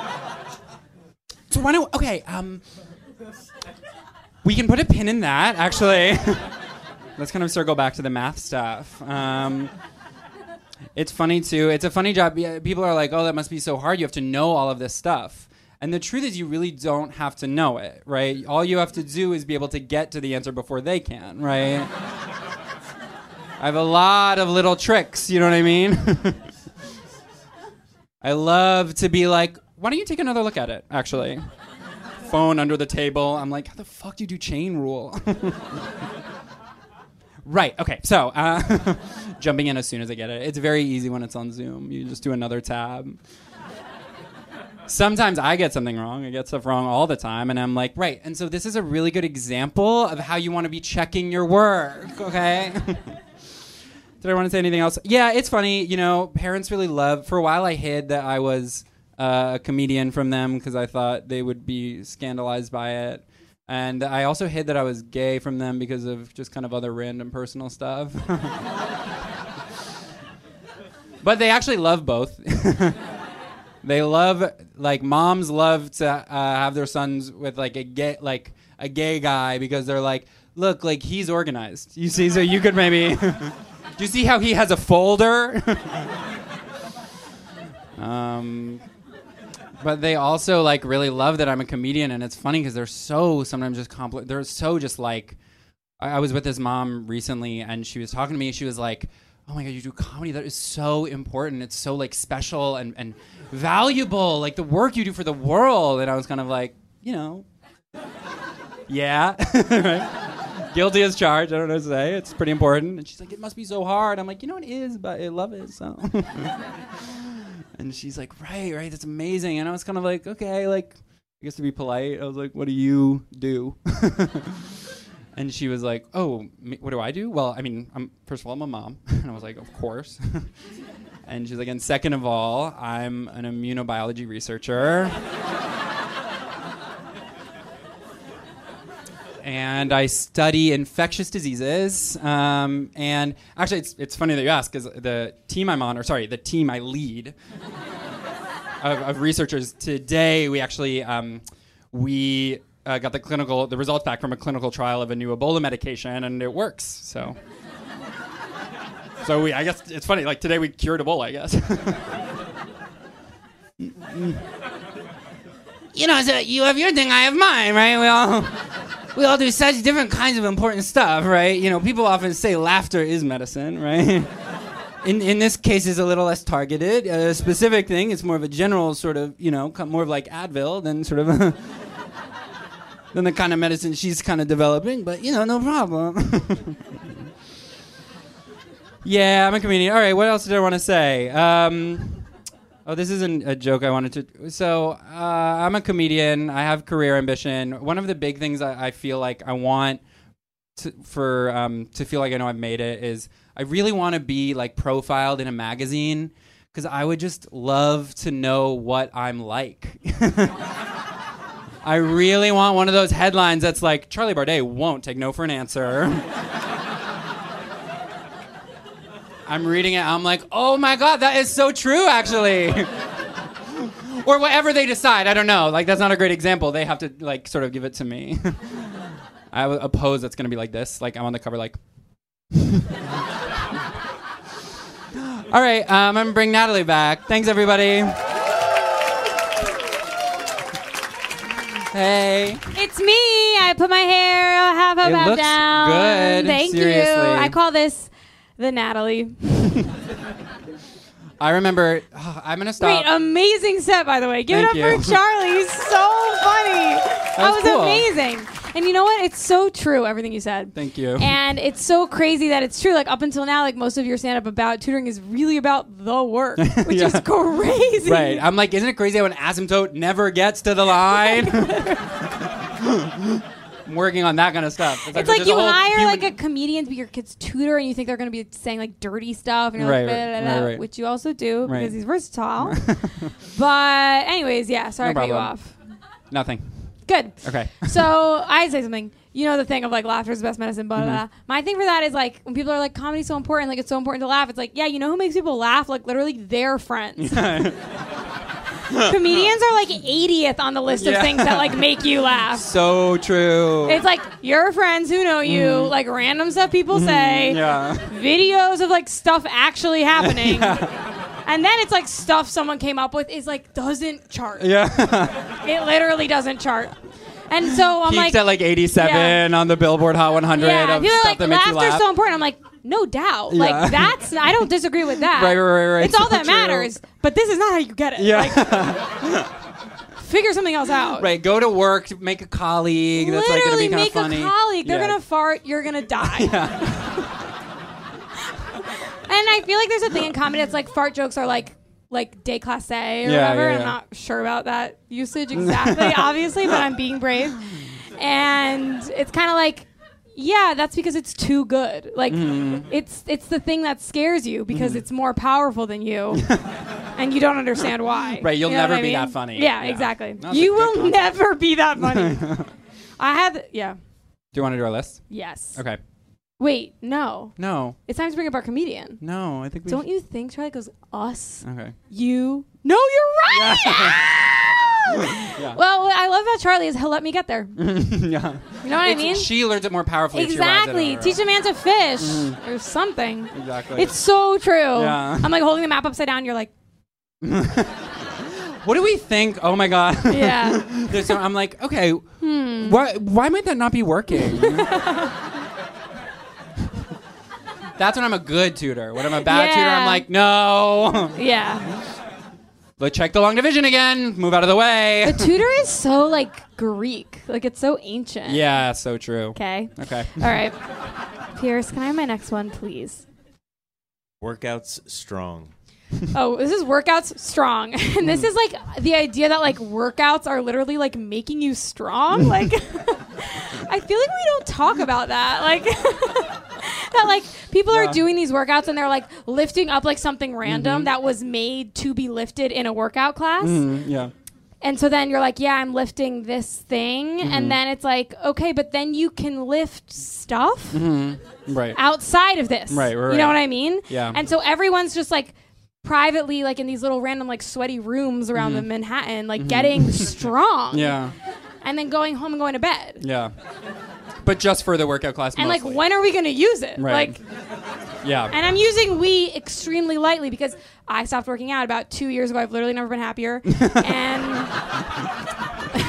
So we can put a pin in that, actually. Let's kind of circle back to the math stuff. It's funny, too. It's a funny job. People are like, oh, that must be so hard. You have to know all of this stuff. And the truth is you really don't have to know it, right? All you have to do is be able to get to the answer before they can, right? I have a lot of little tricks, you know what I mean? I love to be like, why don't you take another look at it, actually? Phone under the table. I'm like, how the fuck do you do chain rule? Right, okay, so jumping in as soon as I get it. It's very easy when it's on Zoom. You just do another tab. Sometimes I get something wrong. I get stuff wrong all the time, and I'm like, right, and so this is a really good example of how you want to be checking your work, okay? Did I want to say anything else? Yeah, it's funny, parents really love, for a while I hid that I was a comedian from them because I thought they would be scandalized by it. And I also hid that I was gay from them because of just kind of other random personal stuff. But they actually love both. They love, like, moms love to have their sons with like a gay guy because they're like, look, like, he's organized. You see, so you could maybe. Do you see how he has a folder? But they also like really love that I'm a comedian, and it's funny because they're so sometimes just they're so just like. I was with this mom recently, and she was talking to me. She was like, "Oh my God, you do comedy? That is so important. It's so like special and valuable. Like the work you do for the world." And I was kind of like, yeah, right? Guilty as charged. I don't know what to say. It's pretty important. And she's like, "It must be so hard." I'm like, it is, but I love it so. And she's like, right, that's amazing. And I was kind of like, okay, like, I guess to be polite, I was like, what do you do? And she was like, oh, what do I do? Well, I mean, first of all, I'm a mom. And I was like, of course. And she's like, and second of all, I'm an immunobiology researcher. And I study infectious diseases. And actually, it's funny that you ask, because the team the team I lead of researchers today, we actually got the results back from a clinical trial of a new Ebola medication, and it works. So I guess it's funny. Like today, we cured Ebola, I guess. so you have your thing, I have mine, right? We all do such different kinds of important stuff, right? People often say laughter is medicine, right? In this case, it's a little less targeted. A specific thing, it's more of a general sort of, more of like Advil than sort of than the kind of medicine she's kind of developing. But, no problem. Yeah, I'm a comedian. All right, what else did I want to say? This isn't a joke I wanted to... So, I'm a comedian. I have career ambition. One of the big things I feel like I want to feel like I know I've made it is I really want to be, like, profiled in a magazine because I would just love to know what I'm like. I really want one of those headlines that's like, Charlie Baudet won't take no for an answer. I'm reading it, I'm like, oh my God, that is so true, actually. Or whatever they decide, I don't know. Like, that's not a great example. They have to, like, sort of give it to me. I have a pose that's going to be like this. Like, I'm on the cover, like... All right, I'm going to bring Natalie back. Thanks, everybody. Hey. It's me. I put my hair half up, half down. Good. Thank Seriously. you. I call this the Natalie. I remember. I'm gonna stop. Wait, amazing set, by the way. Give Thank it up you. for Charlie. He's so funny. That was cool. amazing. And you know what? It's so true, everything you said. Thank you. And it's so crazy that it's true. Like, up until now, like, most of your stand-up about tutoring is really about the work, which is crazy. Right. I'm like, isn't it crazy how an asymptote never gets to the line? I'm working on that kind of stuff. It's like you hire like a comedian to be your kid's tutor, and you think they're going to be saying like dirty stuff, and you're like, blah, blah, blah, right. which you also do because he's versatile. But anyways, yeah. Sorry to cut you off. Nothing. Good. Okay. So I'd say something. You know the thing of like laughter is the best medicine, blah, blah, blah. My thing for that is like when people are like comedy's so important, like it's so important to laugh. It's like, yeah, you know who makes people laugh? Like literally their friends. Comedians are like 80th on the list of things that like make you laugh. So true. It's like your friends who know you, like random stuff people say, videos of like stuff actually happening. And then it's like stuff someone came up with is like doesn't chart. Yeah. It literally doesn't chart. And so I'm Peaked like at like 87 on the Billboard Hot 100 of people are stuff like, that makes you laughter's laugh. so important. I'm like, no doubt. Yeah. Like that's I don't disagree with that. Right. It's all So that true. matters. But this is not how you get it. Yeah. Like, figure something else out. Right. Go to work, make a colleague. That's like going to be kind of funny. Make a colleague. They're gonna fart. You're gonna die. And I feel like there's a thing in comedy that's like fart jokes are like déclassé or whatever. I'm not sure about that usage exactly, obviously, but I'm being brave. And it's kind of like, yeah, that's because it's too good. Like, it's the thing that scares you because it's more powerful than you, and you don't understand why. Right, you'll You know never what I be mean? that funny. Yeah, Yeah. exactly. That's a You good will concept. never be that funny. Do you want to do our list? Yes. Okay. Wait, no. No. It's time to bring up our comedian. No, I think we... Don't you think, Charlie, it goes us, Okay. you... No, you're right! Yeah. Well, what I love about Charlie is he'll let me get there. Yeah. You know what I mean? She learns it more powerfully if Exactly. she rides it Teach a man to fish or something. Exactly. It's so true. Yeah. I'm like holding the map upside down. You're like, What do we think? Oh my God. yeah. So I'm like, okay, why might that not be working? That's when I'm a good tutor. When I'm a bad tutor, I'm like, no. Yeah. Let's check the long division again. Move out of the way. The tutor is so like Greek. Like it's so ancient. Yeah, so true. Okay. Okay. All right. Pierce, can I have my next one, please? Workouts strong. Oh, this is workouts strong. And this is like the idea that like workouts are literally like making you strong. Like I feel like we don't talk about that. Like that like people are doing these workouts and they're like lifting up like something random that was made to be lifted in a workout class. Yeah. And so then you're like, yeah, I'm lifting this thing. And then it's like, okay, but then you can lift stuff Right. outside of this. Right. You know what I mean? Yeah. And so everyone's just like privately, like in these little random, like sweaty rooms around the Manhattan, like getting strong. Yeah. And then going home and going to bed. Yeah. But just for the workout class And mostly. like, when are we going to use it? Right. Like, Yeah. and I'm using we extremely lightly because I stopped working out about 2 years ago. I've literally never been happier. And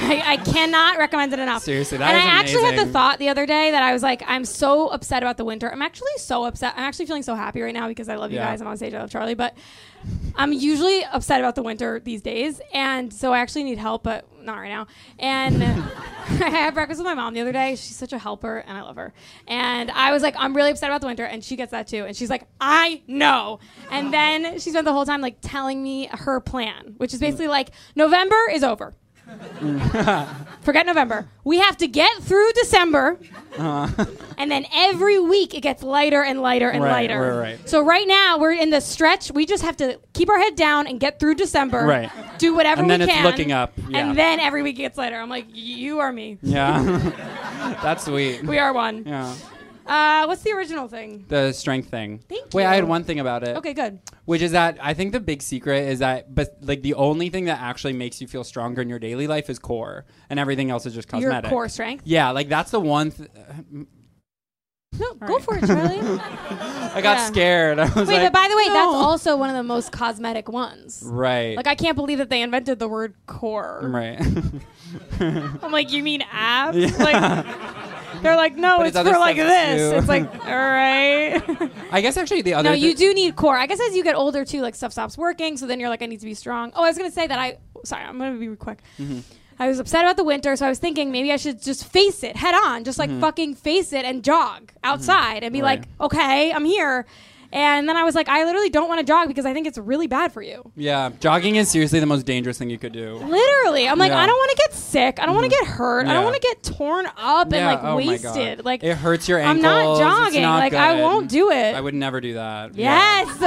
I cannot recommend it enough. Seriously, that and is I actually had the amazing. thought the other day that I was like, I'm so upset about the winter. I'm actually so upset. I'm actually feeling so happy right now because I love you Yeah. guys. I'm on stage. I love Charlie. But I'm usually upset about the winter these days. And so I actually need help, but not right now. And I had breakfast with my mom the other day. She's such a helper, and I love her. And I was like, I'm really upset about the winter. And she gets that too. And she's like, I know. And then she spent the whole time like telling me her plan, which is basically like, November is over. Forget November. We have to get through December, and then every week it gets lighter and lighter and lighter. Right. So right now we're in the stretch. We just have to keep our head down and get through December. Right. Do whatever And then we it's can. looking up. Yeah. And then every week it gets lighter. I'm like, you are me. Yeah. That's sweet. We are one. Yeah. What's the original thing? The strength thing. Thank Wait, you. I had one thing about it. Okay, good. Which is that I think the big secret is that, but like the only thing that actually makes you feel stronger in your daily life is core, and everything else is just cosmetic. Your core strength. Yeah, like that's the one. No, go for it, Charlie. I got Yeah. scared. I was Wait, like, but by the way, no. that's also one of the most cosmetic ones. Right. Like, I can't believe that they invented the word core. Right. I'm like, you mean abs? Like, they're like, no, But it's it's other for like stuff, this. too. It's like, all right. I guess actually the other. No, you do need core. I guess as you get older too, like stuff stops working. So then you're like, I need to be strong. Oh, I was gonna say that sorry, I'm gonna be quick. Mm-hmm. I was upset about the winter, so I was thinking maybe I should just face it head on, just like fucking face it and jog outside and be Right. like, okay, I'm here. And then I was like, I literally don't want to jog because I think it's really bad for you. Yeah, jogging is seriously the most dangerous thing you could do. Literally. I'm like, Yeah. I don't want to get sick. I don't want to get hurt. I Yeah. don't want to get torn up and like oh my wasted. God. Like, it hurts your I'm ankles. not It's jogging. not Like, I good. won't do it. I would never do that. Yes.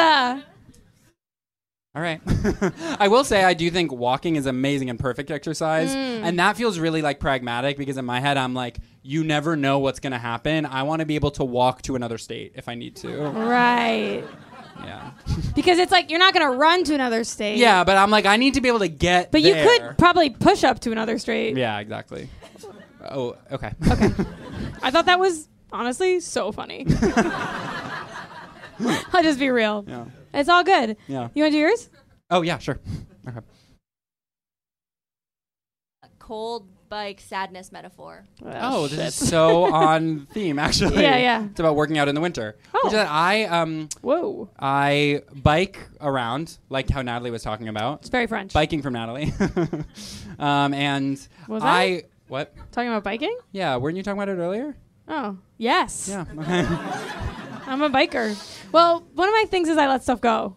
All right. I will say I do think walking is amazing and perfect exercise. And that feels really like pragmatic because in my head I'm like, you never know what's going to happen. I want to be able to walk to another state if I need to. Right. Yeah. Because it's like you're not going to run to another state. Yeah, but I'm like, I need to be able to get But there. you could probably push up to another state. Yeah, exactly. Oh, okay. Okay. I thought that was honestly so funny. I'll just be real. Yeah. It's all good. Yeah. You want to do yours? Oh, yeah, sure. Okay. Cold bike sadness metaphor. Oh, this is so on theme, actually. Yeah, yeah. It's about working out in the winter. Oh. Which is that Whoa. I bike around, like how Natalie was talking about. It's very French. Biking from Natalie. And Was I... What? Talking about biking? Yeah, weren't you talking about it earlier? Oh, yes. Yeah. Okay. I'm a biker. Well, one of my things is I let stuff go.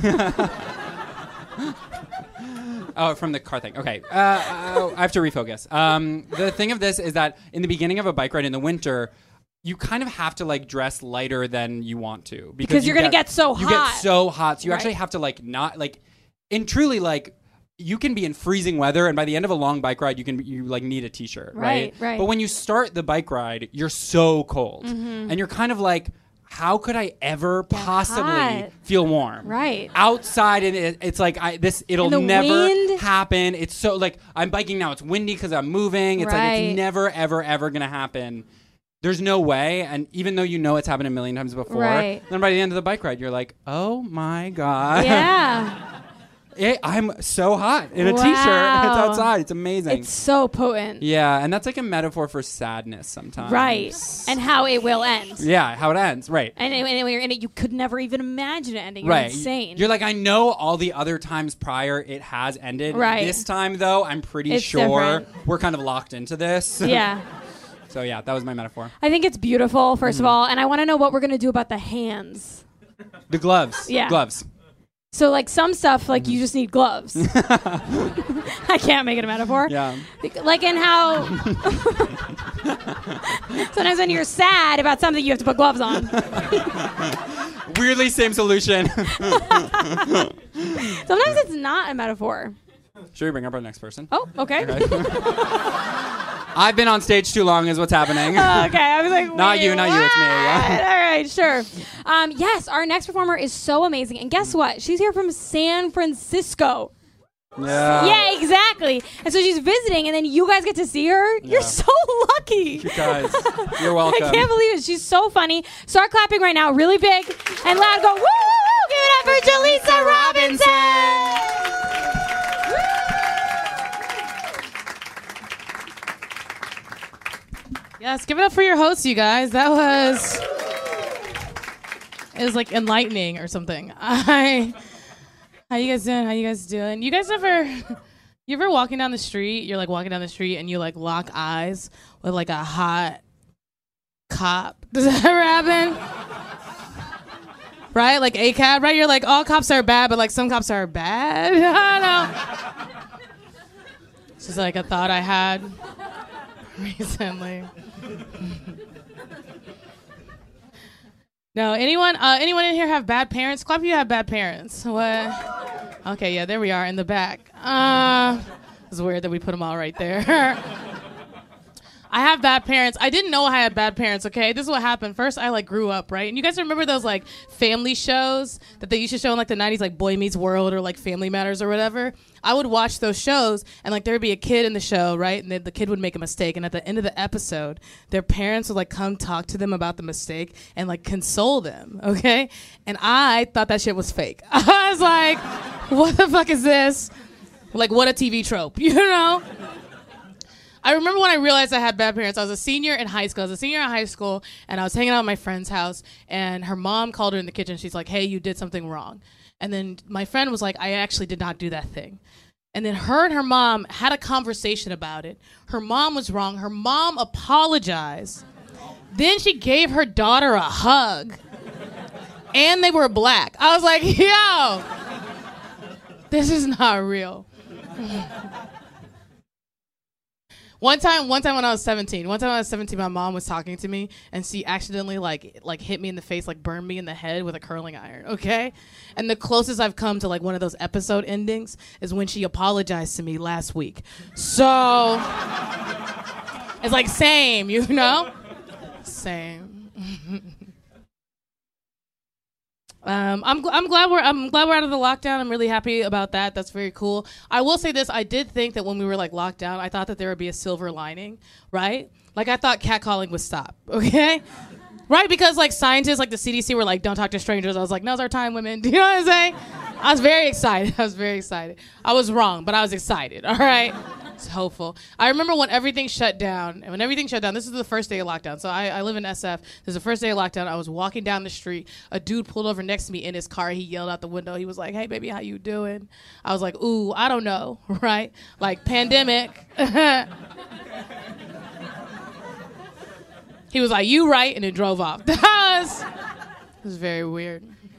Oh, from the car thing. Okay. I have to refocus. The thing of this is that in the beginning of a bike ride in the winter, you kind of have to like dress lighter than you want to Because you're going to get so You hot. get so hot. So you Right. actually have to like not like in truly like you can be in freezing weather and by the end of a long bike ride you like need a t-shirt, right? Right. But when you start the bike ride, you're so cold. Mm-hmm. And you're kind of like how could I ever possibly hot. feel warm? Right. Outside and it's like it'll And the never wind. happen. It's so like I'm biking now. It's windy because I'm moving. It's like Right. it's never ever ever gonna happen. There's no way. And even though you know it's happened a million times before, Right. then by the end of the bike ride, you're like, oh my god, Yeah. I'm so hot in a Wow. t-shirt. It's outside. It's amazing. It's so potent. Yeah, and that's like a metaphor for sadness sometimes. Right. And how it will end. Yeah, how it ends. Right. And when you're in it, you could never even imagine it ending. Right. You're insane. You're like, I know all the other times prior it has ended. Right. This time, though, I'm pretty It's sure different. we're kind of locked into this. Yeah. So, yeah, that was my metaphor. I think it's beautiful, 1st Mm-hmm. of all. And I want to know what we're going to do about the hands. The gloves. Yeah. Gloves. So, like, some stuff, like, you just need gloves. I can't make it a metaphor. Yeah. Like in how sometimes when you're sad about something, you have to put gloves on. Weirdly, same solution. Sometimes it's not a metaphor. Should we bring up our next person? Oh, okay. I've been on stage too long is what's happening. Okay, I was like, Not you, wait, not you, it's me, what? yeah. All right, sure. Yes, our next performer is so amazing. And guess what? She's here from San Francisco. Yeah. Yeah, exactly. And so she's visiting, and then you guys get to see her. Yeah. You're so lucky. You guys, you're welcome. I can't believe it. She's so funny. Start clapping right now, really big and loud. Go, woo, woo, woo. Give it up for Jaleesa Robinson. Yes, give it up for your hosts, you guys. It was like enlightening or something. How you guys doing? You guys ever walking down the street? You're like walking down the street and you like lock eyes with like a hot cop. Does that ever happen? Right? Like ACAB, right? You're like, all cops are bad, but like some cops are bad. I don't know. It's just like a thought I had recently. No, anyone in here have bad parents? Clap if you have bad parents. What? Okay, yeah, there we are in the back. It's weird that we put them all right there. I have bad parents. I didn't know I had bad parents, okay? This is what happened. First, I, like, grew up, right? And you guys remember those, like, family shows that they used to show in, like, the 90s, like Boy Meets World or, like, Family Matters or whatever? I would watch those shows, and, like, there would be a kid in the show, right? And the kid would make a mistake. And at the end of the episode, their parents would, like, come talk to them about the mistake and, like, console them, okay? And I thought that shit was fake. I was like, what the fuck is this? Like, what a TV trope, you know? I remember when I realized I had bad parents. I was a senior in high school. And I was hanging out at my friend's house, and her mom called her in the kitchen. She's like, hey, you did something wrong. And then my friend was like, I actually did not do that thing. And then her and her mom had a conversation about it. Her mom was wrong. Her mom apologized. Then she gave her daughter a hug. And they were black. I was like, yo, this is not real. One time when I was 17, my mom was talking to me, and she accidentally like hit me in the face, like burned me in the head with a curling iron, okay? And the closest I've come to like one of those episode endings is when she apologized to me last week. So it's like same, you know? Same. I'm glad we're out of the lockdown. I'm really happy about that. That's very cool. I will say this: I did think that when we were like locked down, I thought that there would be a silver lining, right? Like I thought catcalling would stop. Okay, right? Because like scientists, like the CDC, were like, "Don't talk to strangers." I was like, "Now's our time, women." Do you know what I'm saying? I was very excited. I was wrong, but I was excited. All right. It's hopeful. I remember when everything shut down. This is the first day of lockdown. So I live in SF. This is the first day of lockdown. I was walking down the street. A dude pulled over next to me in his car. He yelled out the window. He was like, hey, baby, how you doing? I was like, ooh, I don't know, right? Like, pandemic. He was like, you right, and then drove off. It was very weird.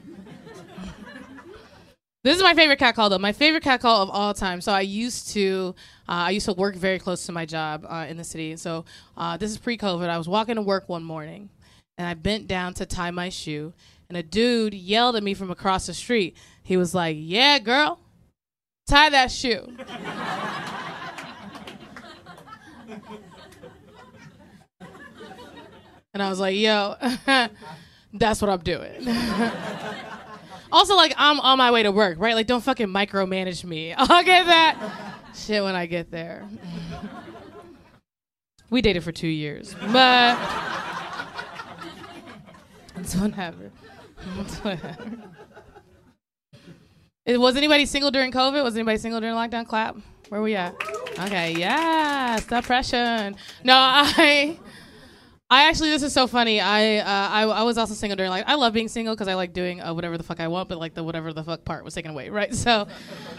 This is my favorite catcall, though. My favorite catcall of all time. So I used to work very close to my job in the city. So this is pre-COVID. I was walking to work one morning, and I bent down to tie my shoe, and a dude yelled at me from across the street. He was like, yeah, girl, tie that shoe. And I was like, yo, that's what I'm doing. Also, like, I'm on my way to work, right? Like, don't fucking micromanage me. I'll get that shit when I get there. We dated for 2 years, but it's whatever. Was anybody single during COVID? Was anybody single during lockdown? Clap. Where we at? Okay, yeah, stop pressure. No, I actually, this is so funny. I was also single during, like, I love being single because I like doing whatever the fuck I want, but like the whatever the fuck part was taken away, right? So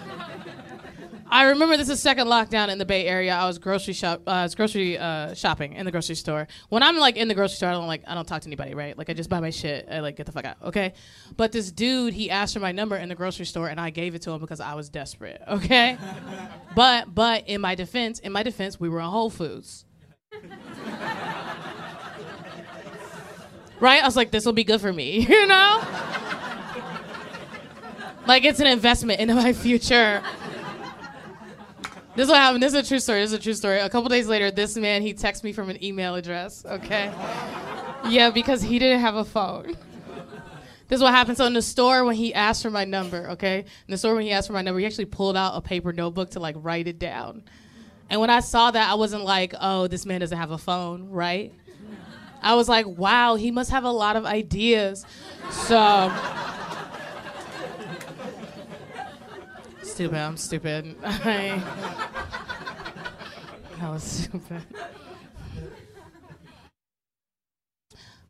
I remember this is second lockdown in the Bay Area. I was grocery shopping in the grocery store. When I'm like in the grocery store, I don't talk to anybody, right? Like I just buy my shit. I like get the fuck out, okay? But this dude, he asked for my number in the grocery store, and I gave it to him because I was desperate, okay? But in my defense, we were on Whole Foods. Right? I was like, this will be good for me, you know? Like, it's an investment into my future. This is what happened. This is a true story. A couple days later, this man, he texted me from an email address, okay? Yeah, because he didn't have a phone. This is what happened. So in the store, when he asked for my number, okay? He actually pulled out a paper notebook to, like, write it down. And when I saw that, I wasn't like, oh, this man doesn't have a phone, right? I was like, wow, he must have a lot of ideas. So, I'm stupid. I was stupid.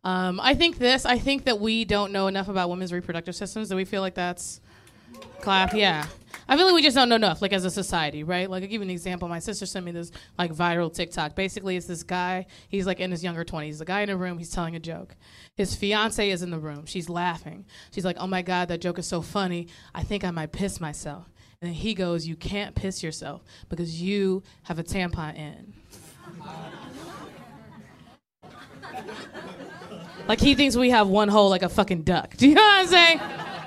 I think that we don't know enough about women's reproductive systems. Do we feel like that's clap? Yeah. I feel like we just don't know enough, like, as a society, right? Like, I'll give you an example. My sister sent me this, like, viral TikTok. Basically, it's this guy. He's, like, in his younger 20s. The guy in a room, he's telling a joke. His fiance is in the room. She's laughing. She's like, oh, my God, that joke is so funny. I think I might piss myself. And then he goes, you can't piss yourself because you have a tampon in. Like, he thinks we have one hole like a fucking duck. Do you know what I'm saying?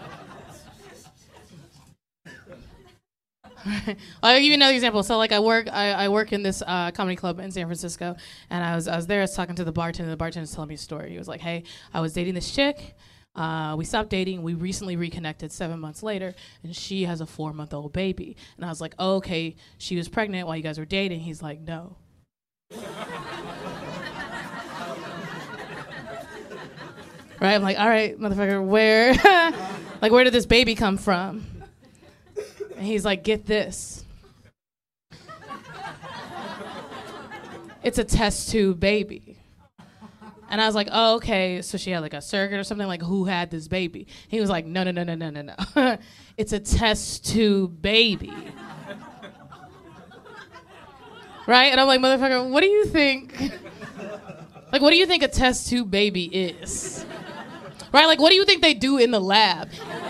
I'll give you another example. So, like, I work in this comedy club in San Francisco, and I was there. I was talking to the bartender. The bartender's telling me a story. He was like, "Hey, I was dating this chick. We stopped dating. We recently reconnected 7 months later, and she has a 4-month-old baby." And I was like, "Oh, okay, she was pregnant while you guys were dating." He's like, "No." Right? I'm like, "All right, motherfucker, where, like, where did this baby come from?" And he's like, get this. It's a test tube baby. And I was like, oh, okay. So she had like a surrogate or something, like, who had this baby? He was like, no. It's a test tube baby. Right? And I'm like, motherfucker, what do you think? Like, what do you think a test tube baby is? Right? Like, what do you think they do in the lab?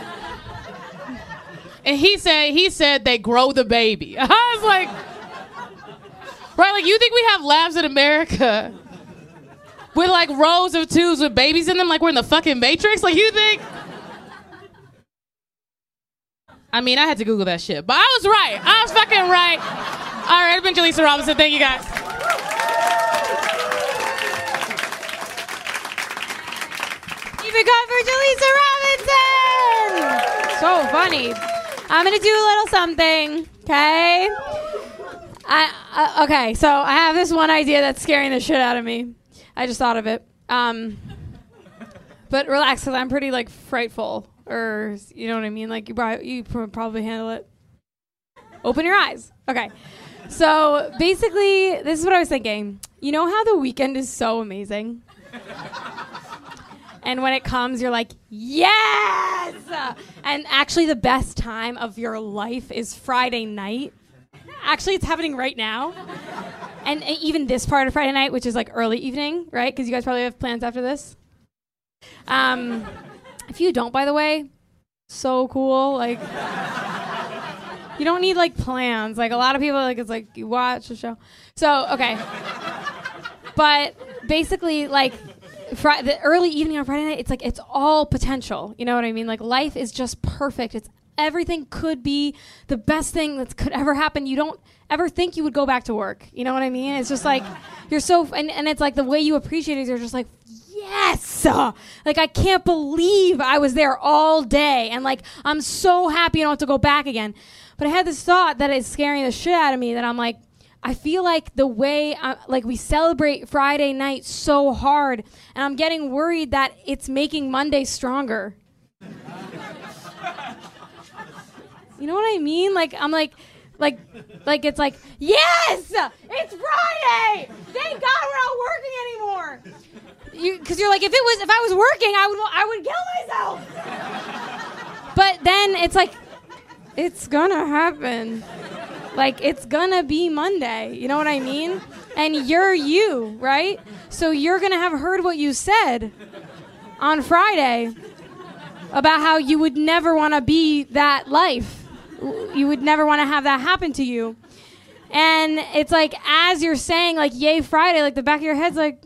And he said they grow the baby. I was like, right, like, you think we have labs in America with, like, rows of tubes with babies in them like we're in the fucking Matrix? Like, you think? I mean, I had to Google that shit, but I was right. I was fucking right. All right, I've been Jaleesa Robinson. Thank you, guys. Keep it going for Jaleesa Robinson. So funny. I'm going to do a little something, okay? Okay, so I have this one idea that's scaring the shit out of me. I just thought of it. But relax, because I'm pretty, like, frightful. Or, you know what I mean? Like, you probably handle it. Open your eyes. Okay. So, basically, this is what I was thinking. You know how the weekend is so amazing? And when it comes, you're like, yes! And actually, the best time of your life is Friday night. Actually, it's happening right now. And even this part of Friday night, which is like early evening, right? Because you guys probably have plans after this. If you don't, by the way, so cool. Like, you don't need, like, plans. Like, a lot of people, like, it's like, you watch the show. So, okay. But basically, like, the early evening on Friday night, it's like, it's all potential. You know what I mean? Like, life is just perfect. Everything could be the best thing that could ever happen. You don't ever think you would go back to work. You know what I mean? It's just like, you're so, and it's like the way you appreciate it is you're just like, yes! Like, I can't believe I was there all day. And, like, I'm so happy I don't have to go back again. But I had this thought that is scaring the shit out of me that I'm like, I feel like the way, like, we celebrate Friday night so hard, and I'm getting worried that it's making Monday stronger. You know what I mean? Like, I'm like it's like, yes! It's Friday! Thank God we're not working anymore! Because you're like, if I was working, I would kill myself! But then it's like, it's gonna happen. Like, it's gonna be Monday. You know what I mean? And you're you, right? So you're gonna have heard what you said on Friday about how you would never want to be that life. You would never want to have that happen to you. And it's like, as you're saying, like, yay Friday, like, the back of your head's like,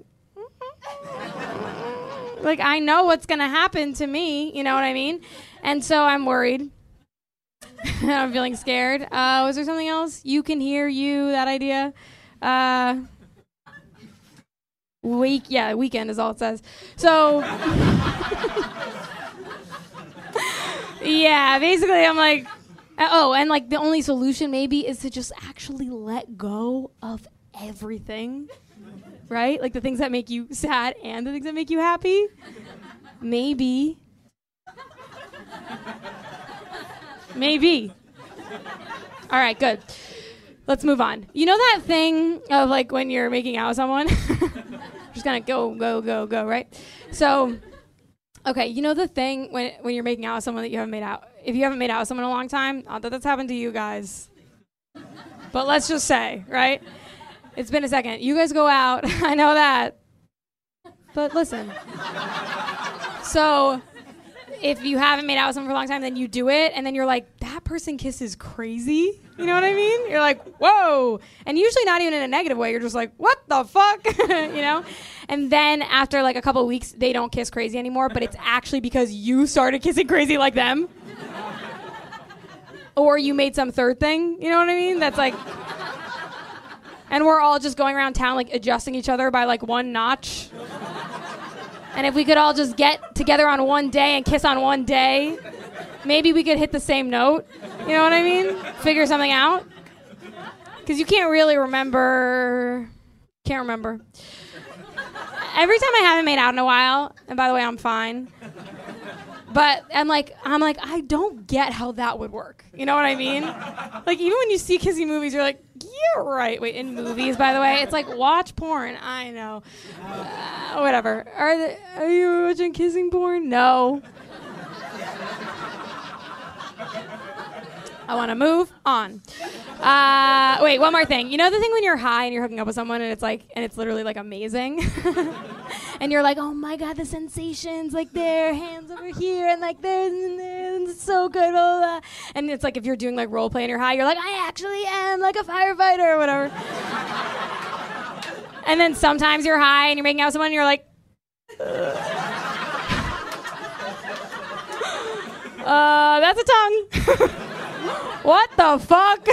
like, I know what's gonna happen to me. You know what I mean? And so I'm worried. I'm feeling scared. Was there something else? You can hear you, that idea. Weekend is all it says. So, yeah, basically I'm like, and like the only solution maybe is to just actually let go of everything, right? Like the things that make you sad and the things that make you happy. Maybe. Maybe. All right, good. Let's move on. You know that thing of, like, when you're making out with someone just gonna go, right? So, okay, you know the thing when you're making out with someone that you haven't made out. If you haven't made out with someone in a long time, not that that's happened to you guys. But let's just say, right? It's been a second. You guys go out. I know that. But listen. So, if you haven't made out with someone for a long time, then you do it, and then you're like, that person kisses crazy. You know what I mean? You're like, whoa. And usually not even in a negative way. You're just like, what the fuck? You know? And then after like a couple of weeks, they don't kiss crazy anymore, but it's actually because you started kissing crazy like them. Or you made some third thing. You know what I mean? That's like... And we're all just going around town, like, adjusting each other by, like, one notch. And if we could all just get together on one day and kiss on one day, maybe we could hit the same note. You know what I mean? Figure something out. Because you can't really remember. Can't remember. Every time I haven't made out in a while, and by the way, I'm fine. But I'm like, I don't get how that would work. You know what I mean? Like, even when you see kissy movies, you're like, yeah, right. Wait, in movies, by the way, it's like, watch porn. I know. Whatever. Are you watching kissing porn? No. I want to move on. Wait, one more thing. You know the thing when you're high and you're hooking up with someone and it's literally like amazing? And you're like, oh my God, the sensations, like their hands over here and like there's and it's so good, blah, blah, blah. And it's like if you're doing like role play and you're high, you're like, I actually am like a firefighter or whatever. And then sometimes you're high and you're making out with someone and you're like, that's a tongue. What the fuck?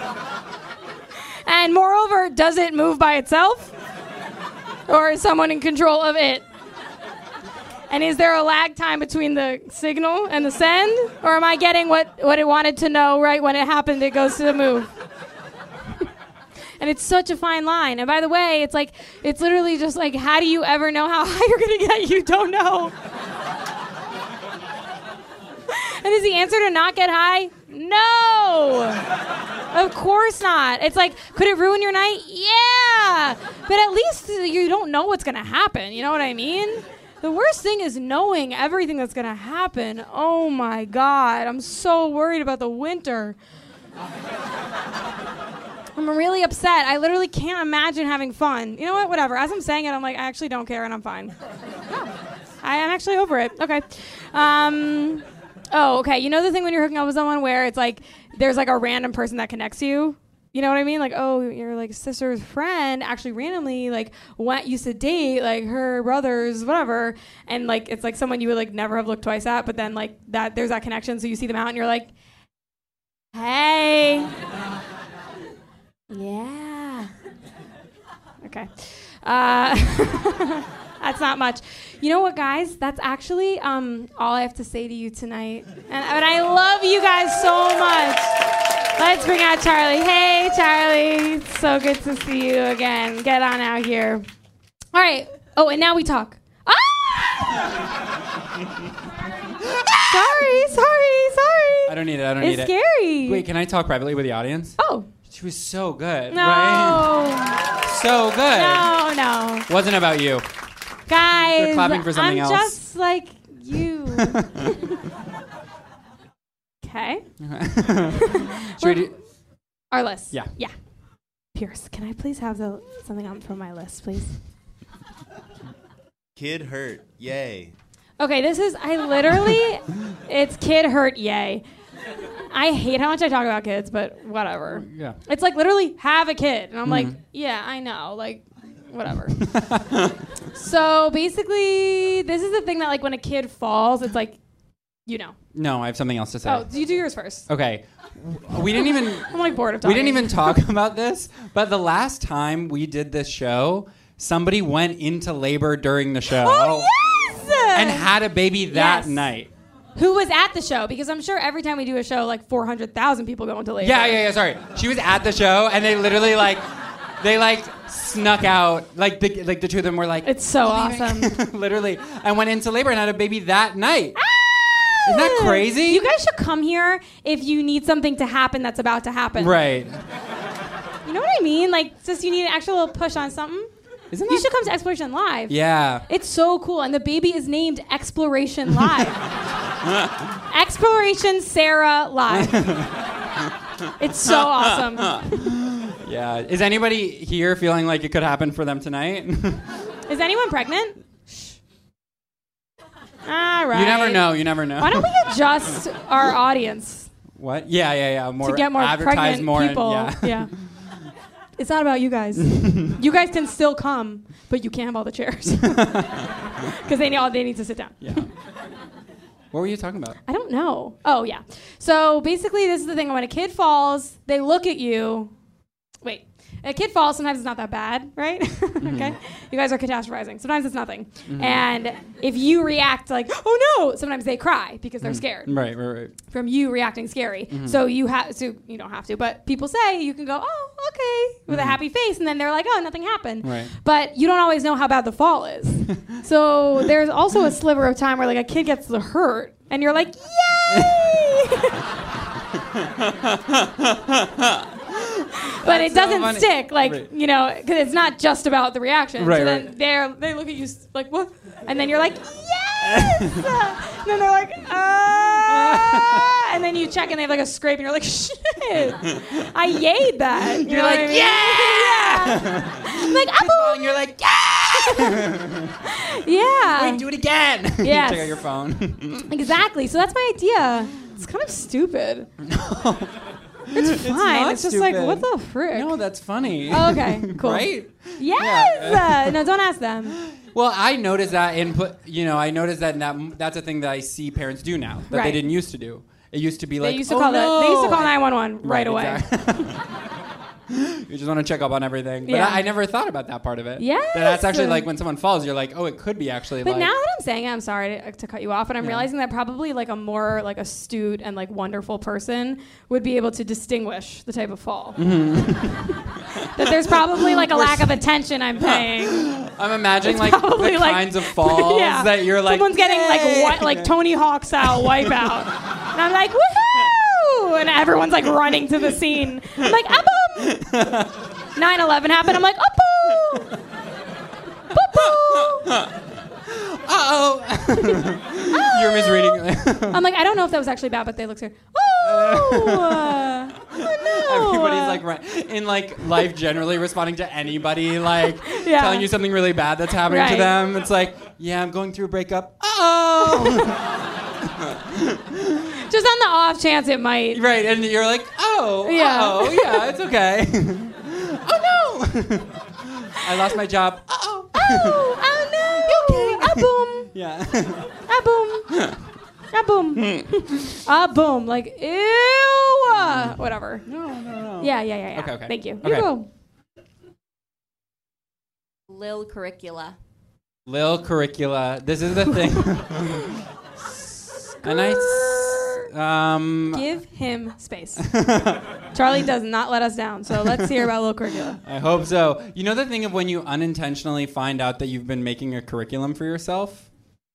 And moreover, does it move by itself? Or is someone in control of it? And is there a lag time between the signal and the send? Or am I getting what it wanted to know right when it happened, it goes to the move? And it's such a fine line. And by the way, it's literally just like, how do you ever know how high you're going to get? You don't know. And is the answer to not get high? No! Of course not. It's like, could it ruin your night? Yeah! But at least you don't know what's going to happen. You know what I mean? The worst thing is knowing everything that's going to happen. Oh my God. I'm so worried about the winter. I'm really upset. I literally can't imagine having fun. You know what? Whatever. As I'm saying it, I'm like, I actually don't care and I'm fine. No. I am actually over it. Okay. Oh, okay. You know the thing when you're hooking up with someone where it's like there's like a random person that connects you? You know what I mean? Like, oh, your like sister's friend actually randomly like used to date like her brother's whatever, and like it's like someone you would like never have looked twice at, but then like that there's that connection, so you see them out and you're like, hey, yeah, okay. That's not much. You know what, guys? That's actually all I have to say to you tonight. And I love you guys so much. Let's bring out Charlie. Hey, Charlie. So good to see you again. Get on out here. All right. Oh, and now we talk. Ah! Sorry. I don't need it. It's scary. Wait, can I talk privately with the audience? Oh. She was so good, No. right? So good. No. Wasn't about you. Guys, They're clapping for something I'm else. just like you. Okay. Should we do... Our list. Yeah. Pierce, can I please have something on from my list, please? Kid hurt. Yay. Okay, it's kid hurt, yay. I hate how much I talk about kids, but whatever. Yeah. It's like literally have a kid. And I'm like, yeah, I know. Like, whatever. So basically, this is the thing that like when a kid falls, it's like, you know. No, I have something else to say. Oh, you do yours first. Okay. We didn't even... I'm like bored of talking. We didn't even talk about this, but the last time we did this show, somebody went into labor during the show. Oh, yes! And had a baby that Yes. night. Who was at the show? Because I'm sure every time we do a show, like 400,000 people go into labor. Yeah, sorry. She was at the show, and they literally, snuck out. Like, the two of them were like... It's so awesome. Literally. And went into labor and had a baby that night. Isn't that crazy? You guys should come here if you need something to happen that's about to happen. Right. You know what I mean? Like, just you need an extra little push on something. Isn't You that? should come to Exploration Live. Yeah. It's so cool, and the baby is named Exploration Live. Exploration Sarah Live. It's so awesome. Yeah. Is anybody here feeling like it could happen for them tonight? Is anyone pregnant? Shh. All right. You never know. Why don't we adjust our audience What? Yeah. More to get more advertise pregnant more and- people? yeah. It's not about you guys. You guys can still come, but you can't have all the chairs because they need to sit down. Yeah. What were you talking about? I don't know. Oh, yeah. So basically, this is the thing. When a kid falls, they look at you. Wait. A kid falls, sometimes it's not that bad, right? Okay? You guys are catastrophizing. Sometimes it's nothing. And if you react like, oh, no, sometimes they cry because they're scared. Right. From you reacting scary. So you don't have to, but people say you can go, oh, okay, with a happy face, and then they're like, oh, nothing happened. Right. But you don't always know how bad the fall is. So there's also a sliver of time where like a kid gets the hurt, and you're like, yay! But it doesn't funny. stick, like, Right. because it's not just about the reaction. Right, so then they look at you like, what? And then you're like, yes! And then they're like, ah! And then you check and they have like a scrape and you're like, shit, I yayed that. You You're know what like, I mean? yeah! I'm like, apple! And you're like, yeah! Yeah. Wait, do it again. Yes. You check out your phone. Exactly. So that's my idea. It's kind of stupid. It's fine. not It's just like, stupid. what the frick? No, that's funny. Oh, okay, cool. Right? Yes! No, don't ask them. Well, I noticed that that's a thing that I see parents do now that they Right. didn't used to do. It used to be like, They used to oh, call no. They used to call 911 right away. Exactly. You just want to check up on everything. But Yeah. I never thought about that part of it. Yes. That's actually like when someone falls, you're like, oh, it could be actually But like. now that I'm saying it, I'm sorry to cut you off, but I'm realizing that probably like a more like astute and like wonderful person would be able to distinguish the type of fall. That there's probably like a lack of attention I'm paying. I'm imagining It's like probably, the like- kinds of falls Yeah. that you're like. Someone's getting "Yay!" like Tony Hawk style wipeout. And I'm like, woohoo! And everyone's like running to the scene. I'm like, ah-boom! 9/11 happened. I'm like, oh-boo! Boo-boo! Uh-oh. You're misreading. I'm like, I don't know if that was actually bad, but they look scared. Oh! Oh, no! Everybody's like in like life generally responding to anybody like Yeah. telling you something really bad that's happening to Right. them. It's like, yeah, I'm going through a breakup. Oh. Just on the off chance it might. Right, and you're like, oh, Yeah. yeah, it's okay. Oh no, I lost my job. Oh no! Ah-boom! Yeah. Ah-boom! Ah-boom! Ah-boom! Like, ew! Whatever. No. Yeah. Okay. Thank you. Okay. You go. Lil Curricula. Lil Curricula. This is the thing. And Give him space. Charlie does not let us down, so let's hear about Lil Curricula. I hope so. You know the thing of when you unintentionally find out that you've been making a curriculum for yourself?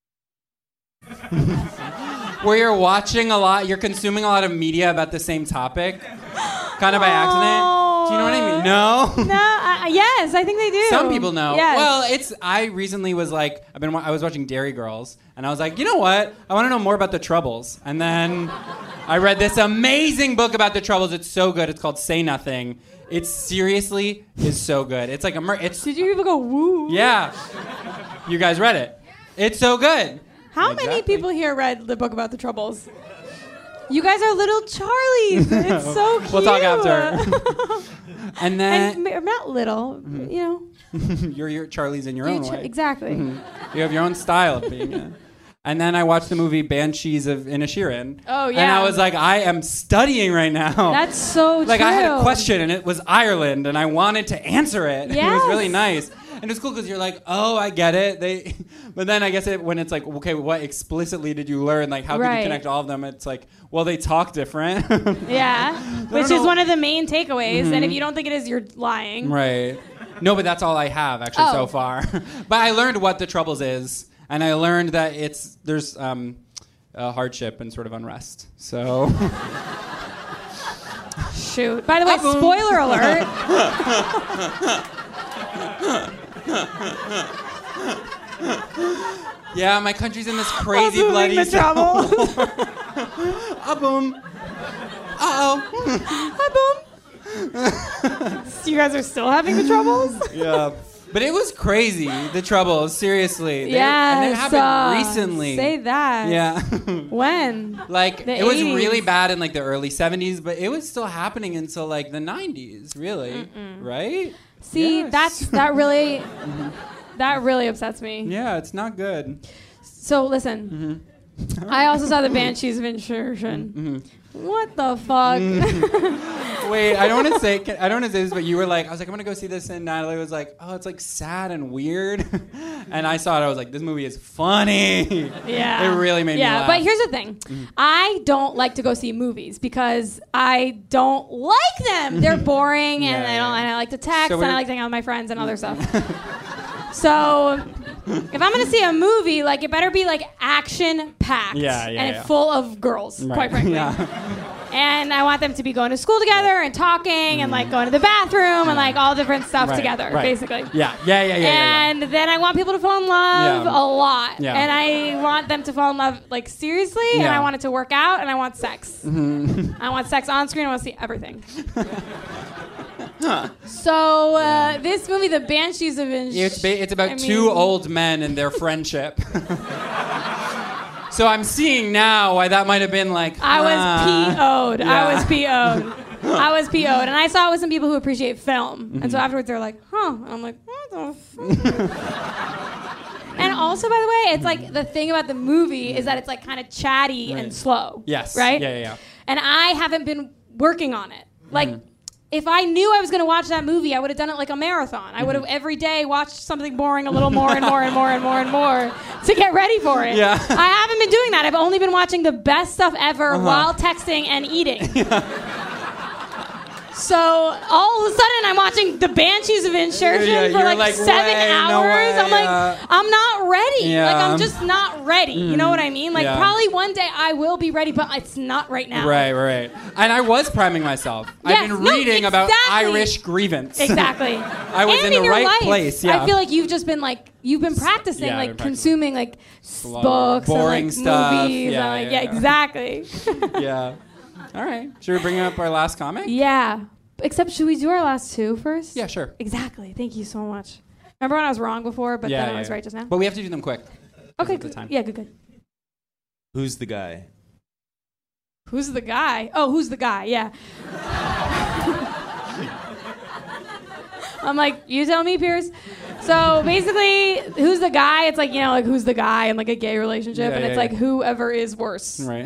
Where you're watching a lot, you're consuming a lot of media about the same topic, kind of by accident. Do you know what I mean? No? No, yes, I think they do. Some people know. Yes. Well, I recently was like, I was watching Dairy Girls, and I was like, you know what? I want to know more about the Troubles. And then I read this amazing book about the Troubles. It's so good. It's called Say Nothing. It seriously is so good. It's like Did you even go woo? Yeah. You guys read it. It's so good. How many Exactly. people here read the book about the Troubles? You guys are little Charlies. It's so cute. We'll talk after. And then And not little, you know. you're Charlie's in your own way. Exactly. You have your own style of being it. And then I watched the movie Banshees of Inisherin. Oh, And yeah. I was like, I am studying right now. That's so like true. I had a question and it was Ireland and I wanted to answer it. It was really Yes. nice. And it's cool because you're like, oh, I get it. But then I guess when it's like, okay, what explicitly did you learn? Like, how could you Right. connect all of them? It's like, well, they talk different. Yeah. Which is know. one of the main takeaways. And if you don't think it is, you're lying. Right. No, but that's all I have actually so Oh. far. But I learned what the Troubles is, and I learned that there's hardship and sort of unrest. So Shoot. By the way, spoiler alert. Yeah, my country's in this crazy Also bloody the civil troubles. war. Boom. Uh-oh. Hi, boom. So you guys are still having the troubles? Yeah. But it was crazy, the troubles, seriously. And it Yes, happened recently. Say that. Yeah. When? Like, The it was 80s. really bad in, like, the early 70s, but it was still happening until, like, the 90s, really. Right? See, Yes. that really upsets me. Yeah, it's not good. So listen, I also saw the Banshees of Inisherin. What the fuck? Wait, I don't want to say this, but you were like, I was like, I'm gonna go see this, and Natalie was like, oh, it's like sad and weird, and I saw it. I was like, this movie is funny. Yeah, it really made me laugh. But here's the thing: I don't like to go see movies because I don't like them. They're boring, and Yeah, I don't. yeah. And I like to text, So and I we're- like to hang out with my friends and other stuff. So, if I'm gonna see a movie, like it better be like action packed, and full of girls, Right. quite frankly. Yeah. And I want them to be going to school together and talking and like going to the bathroom and like all different stuff Right, together, right. basically. Yeah. And then I want people to fall in love Yeah. a lot. Yeah. And I want them to fall in love like seriously, and Yeah. I want it to work out, and I want sex. I want sex on screen. I want to see everything. So this movie, The Banshees of Inisherin. It's about two old men and their friendship. So I'm seeing now why that might have been like. I was PO'd. Yeah. I was PO'd. I was PO'd. And I saw it with some people who appreciate film. And so afterwards they're like, huh. And I'm like, what the fuck? And also, by the way, it's like the thing about the movie is that it's like kind of chatty and slow. Yes. Right? Yeah. And I haven't been working on it. Like, if I knew I was going to watch that movie, I would have done it like a marathon. I would have every day watched something boring a little more and more and more and more and more to get ready for it. Yeah. I haven't been doing that. I've only been watching the best stuff ever while texting and eating. So all of a sudden, I'm watching The Banshees of Inisherin Yeah, for you're like 7 "Wait, no hours. way, I'm like, I'm not ready. Yeah. Like, I'm just not ready. You know what I mean? Like, Yeah. probably one day I will be ready, but it's not right now. Right. And I was priming myself. I've Yes, been no, reading about exactly. Irish grievance. Exactly. I was And in the your right life. place. Yeah. I feel like you've just been like you've been practicing, Yeah, I've like been consuming like Slow, books boring and like stuff. movies. Yeah, and, like, yeah. exactly. Yeah. All right. Should we bring up our last comic? Yeah. Except, should we do our last two first? Yeah, sure. Exactly. Thank you so much. Remember when I was wrong before, but then I was right just now? But we have to do them quick. Okay. of the Good. time. Yeah. Good. Who's the guy? Who's the guy? Oh, who's the guy? Yeah. I'm like, you tell me, Pierce. So basically, who's the guy? It's like, like who's the guy in like a gay relationship, Yeah, and it's yeah, like whoever is worse. Right.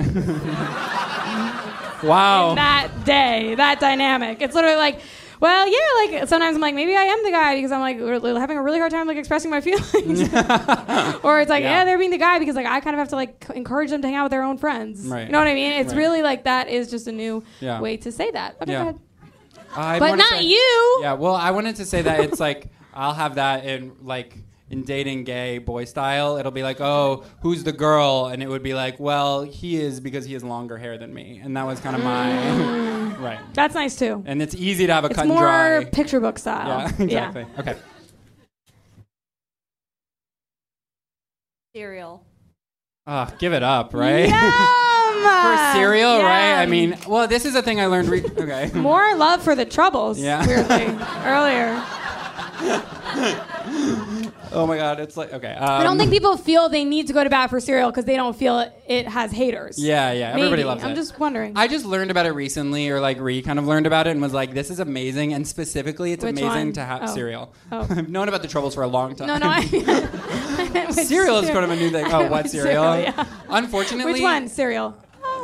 Wow. In that day, that dynamic. It's literally like, well, yeah, like sometimes I'm like, maybe I am the guy because I'm like having a really hard time like expressing my feelings. Or it's like, yeah, they're being the guy because like I kind of have to like encourage them to hang out with their own friends. Right. You know what I mean? It's Right. really like that is just a new Yeah. way to say that. Okay, Yeah. go ahead. I But wanna not say- you. Yeah, well, I wanted to say that it's like I'll have that in dating gay boy style. It'll be like, oh, who's the girl? And it would be like, well, he is because he has longer hair than me. And that was kind of my right. That's nice too. And it's easy to have a It's cut and more dry. picture book style. Yeah, exactly. Okay. Cereal. Give it up, right? Yum! For cereal, right? I Yum. mean, well, this is a thing I learned. Okay. More love for the Troubles. Yeah. Weirdly earlier. Oh my God, it's like okay. I don't think people feel they need to go to bat for cereal because they don't feel it has haters. Yeah, everybody Maybe. loves it. I'm just wondering. I just learned about it recently, or like Ree kind of learned about it and was like, "This is amazing." And specifically, it's Which amazing one? to have Oh. cereal. Oh. I've known about the Troubles for a long time. No, I meant which cereal is kind of a new thing. Oh, what Which cereal? yeah. Unfortunately, Which one? Cereal.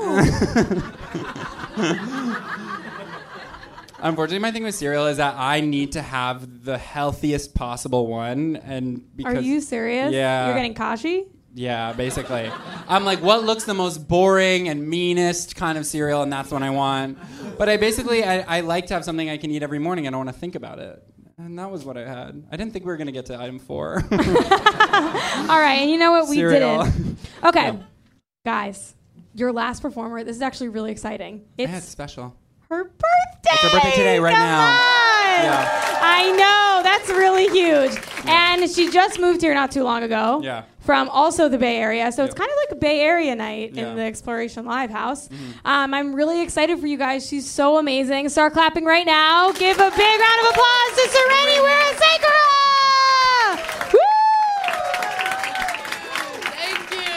Unfortunately, my thing with cereal is that I need to have the healthiest possible one, and because Are you serious? Yeah. You're getting Kashi? Yeah, basically. I'm like, what looks the most boring and meanest kind of cereal, and that's the one I want. But I like to have something I can eat every morning. I don't want to think about it. And that was what I had. I didn't think we were going to get to item 4. All right, and you know what? We Cereal. didn't. Okay. Yeah. Guys, your last performer, this is actually really exciting. Yeah, it's special. her birthday. It's her birthday today, right Come now. on. I know. That's really huge. And she just moved here not too long ago. Yeah. From also the Bay Area. So it's kind of like a Bay Area night Yeah. in the Exploration Live house. I'm really excited for you guys. She's so amazing. Start clapping right now. Give a big round of applause to Serenity Wirasekara! Woo! Thank you.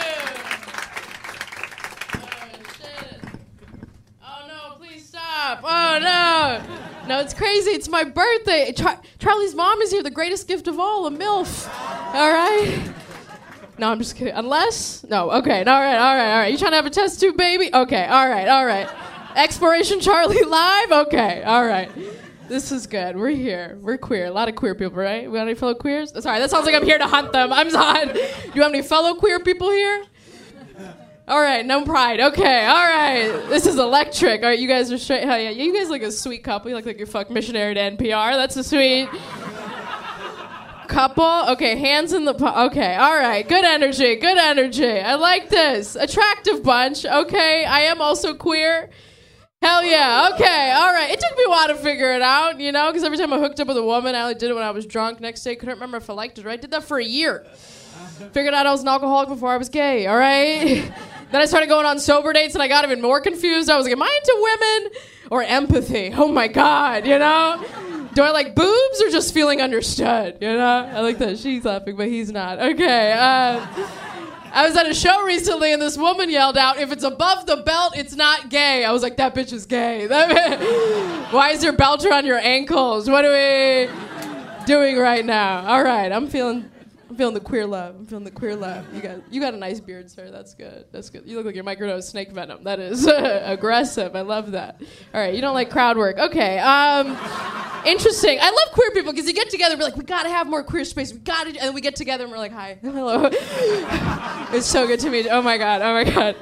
Shit. Oh no, please stop. Oh no. No, it's crazy. It's my birthday. Charlie's mom is here, the greatest gift of all, a MILF. All right? No, I'm just kidding. Unless? No, okay. All right. You trying to have a test tube, baby? Okay, all right. Exploration Charlie live? Okay, all right. This is good. We're here. We're queer. A lot of queer people, right? We got any fellow queers? Sorry, that sounds like I'm here to hunt them. I'm sorry. Do you have any fellow queer people here? All right, no pride. Okay, all right. This is electric. All right, you guys are straight. Hell yeah. You guys look like a sweet couple. You look like you fuck missionary to NPR. That's a sweet couple. Okay, hands in the... Okay, all right. Good energy. I like this. Attractive bunch. Okay, I am also queer. Hell yeah. Okay, all right. It took me a while to figure it out, you know, because every time I hooked up with a woman, I only did it when I was drunk. Next day, couldn't remember if I liked it, right? Did that for a year. Figured out I was an alcoholic before I was gay, all right? Then I started going on sober dates, and I got even more confused. I was like, am I into women or empathy? Oh, my God, you know? Do I like boobs or just feeling understood, you know? I like that she's laughing, but he's not. Okay, I was at a show recently, and this woman yelled out, if it's above the belt, it's not gay. I was like, that bitch is gay. Why is your belt around your ankles? What are we doing right now? All right, I'm feeling the queer love. You got a nice beard, sir. That's good. You look like your microdose snake venom. That is aggressive. I love that. All right, you don't like crowd work. Okay. Interesting. I love queer people because you get together and be like, we got to have more queer space. And then we get together and we're like, hi, hello. It's so good to meet you. Oh my God.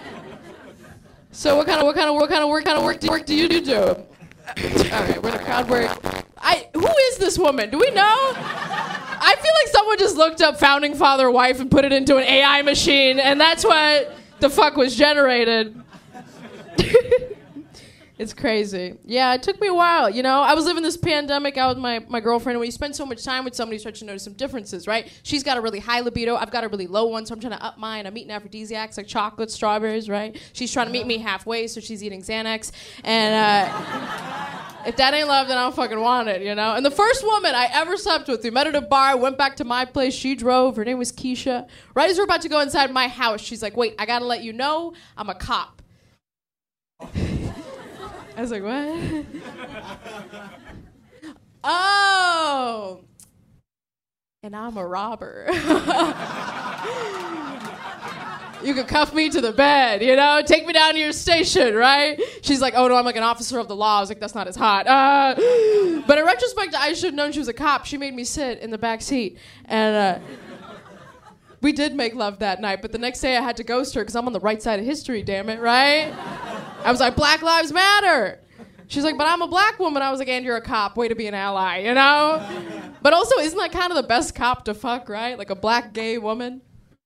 So what kind of work do you do? All right, we're in a crowd work. Who is this woman? Do we know? I feel like someone just looked up founding father wife and put it into an AI machine, and that's what the fuck was generated. It's crazy. Yeah, it took me a while, you know? I was living this pandemic out with my girlfriend, and when you spend so much time with somebody, you start to notice some differences, right? She's got a really high libido. I've got a really low one, so I'm trying to up mine. I'm eating aphrodisiacs like chocolate, strawberries, right? She's trying to meet me halfway, so she's eating Xanax. And if that ain't love, then I don't fucking want it, you know? And the first woman I ever slept with, we met at a bar, went back to my place. She drove. Her name was Keisha. Right as we're about to go inside my house, she's like, wait, I gotta let you know I'm a cop. I was like, what? Oh. And I'm a robber. You could cuff me to the bed, you know? Take me down to your station, right? She's like, oh, no, I'm like an officer of the law. I was like, that's not as hot. But in retrospect, I should have known she was a cop. She made me sit in the back seat. And we did make love that night. But the next day I had to ghost her because I'm on the right side of history, damn it, right? I was like, Black Lives Matter. She's like, but I'm a black woman. I was like, and you're a cop. Way to be an ally, you know? But also, isn't that kind of the best cop to fuck, right? Like a black gay woman?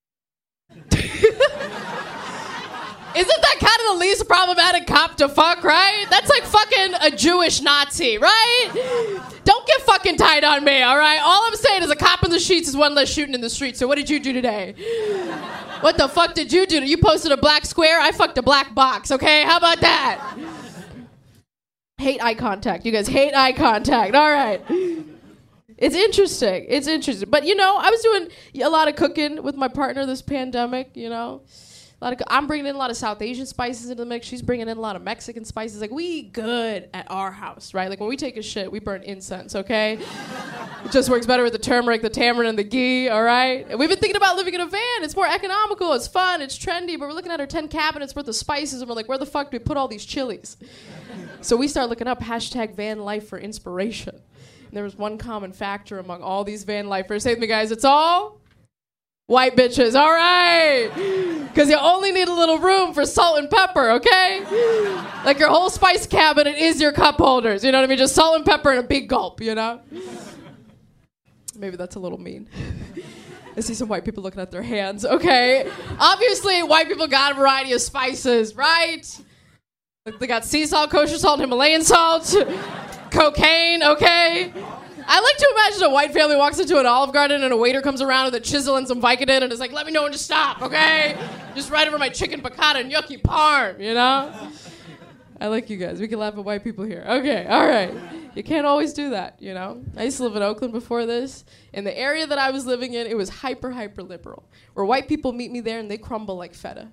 Isn't that kind of the least problematic cop to fuck, right? That's like fucking a Jewish Nazi, right? Don't get fucking tight on me, all right? All I'm saying is a cop in the sheets is one less shooting in the street. So what did you do today? What the fuck did you do? You posted a black square? I fucked a black box, okay? How about that? Hate eye contact. You guys hate eye contact. All right. It's interesting. But, you know, I was doing a lot of cooking with my partner this pandemic, you know. I'm bringing in a lot of South Asian spices into the mix. She's bringing in a lot of Mexican spices. Like, we good at our house, right? Like, when we take a shit, we burn incense, okay? It just works better with the turmeric, the tamarind, and the ghee, all right? And we've been thinking about living in a van. It's more economical. It's fun. It's trendy. But we're looking at our 10 cabinets worth of spices, and we're like, where the fuck do we put all these chilies? So we start looking up hashtag van life for inspiration. And there was one common factor among all these van lifers. Say with me, guys, it's all white bitches, all right? Because you only need a little room for salt and pepper, okay? Like your whole spice cabinet is your cup holders, you know what I mean? Just salt and pepper and a big gulp, you know? Maybe that's a little mean. I see some white people looking at their hands, okay? Obviously, white people got a variety of spices, right? They got sea salt, kosher salt, Himalayan salt. cocaine, okay? I like to imagine a white family walks into an Olive Garden and a waiter comes around with a chisel and some Vicodin and is like, let me know when to stop, okay? Just right over my chicken piccata and gnocchi parm, you know? I like you guys. We can laugh at white people here. Okay, all right. You can't always do that, you know? I used to live in Oakland before this. In the area that I was living in, it was hyper liberal, where white people meet me there and they crumble like feta.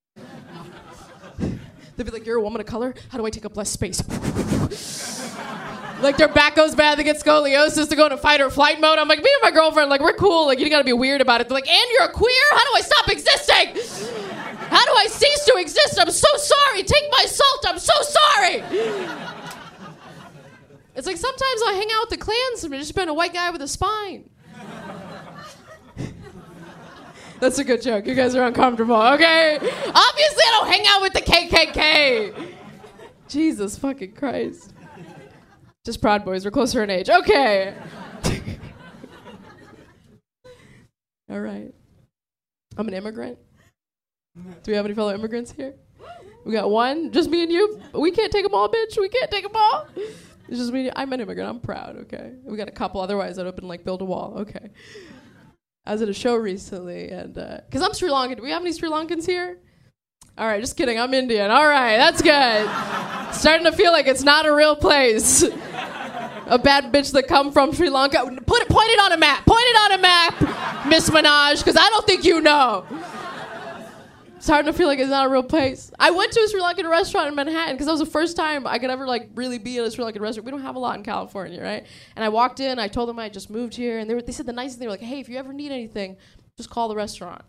They'd be like, you're a woman of color? How do I take up less space? Like their back goes bad, they get scoliosis, to go into fight or flight mode. I'm like, me and my girlfriend, like, we're cool. Like, you gotta be weird about it. They're like, and you're a queer? How do I stop existing? How do I cease to exist? I'm so sorry. Take my salt. I'm so sorry. It's like sometimes I hang out with the Klansmen, just been a white guy with a spine. That's a good joke. You guys are uncomfortable, okay? Obviously, I don't hang out with the KKK. Jesus fucking Christ. Just Proud Boys. We're closer in age. Okay. All right. I'm an immigrant. Do we have any fellow immigrants here? We got one. Just me and you. We can't take them all, bitch. We can't take them all. It's just me. I'm an immigrant. I'm proud, okay? We got a couple. Otherwise, I'd have been like, build a wall. Okay. I was at a show recently, and because I'm Sri Lankan. Do we have any Sri Lankans here? All right, just kidding. I'm Indian. All right, that's good. Starting to feel like it's not a real place. A bad bitch that come from Sri Lanka. Point it on a map. Point it on a map, Miss Minaj, because I don't think you know. Starting to feel like it's not a real place. I went to a Sri Lankan restaurant in Manhattan because that was the first time I could ever like really be in a Sri Lankan restaurant. We don't have a lot in California, right? And I walked in, I told them I just moved here, and they said the nicest thing. They were like, hey, if you ever need anything, just call the restaurant.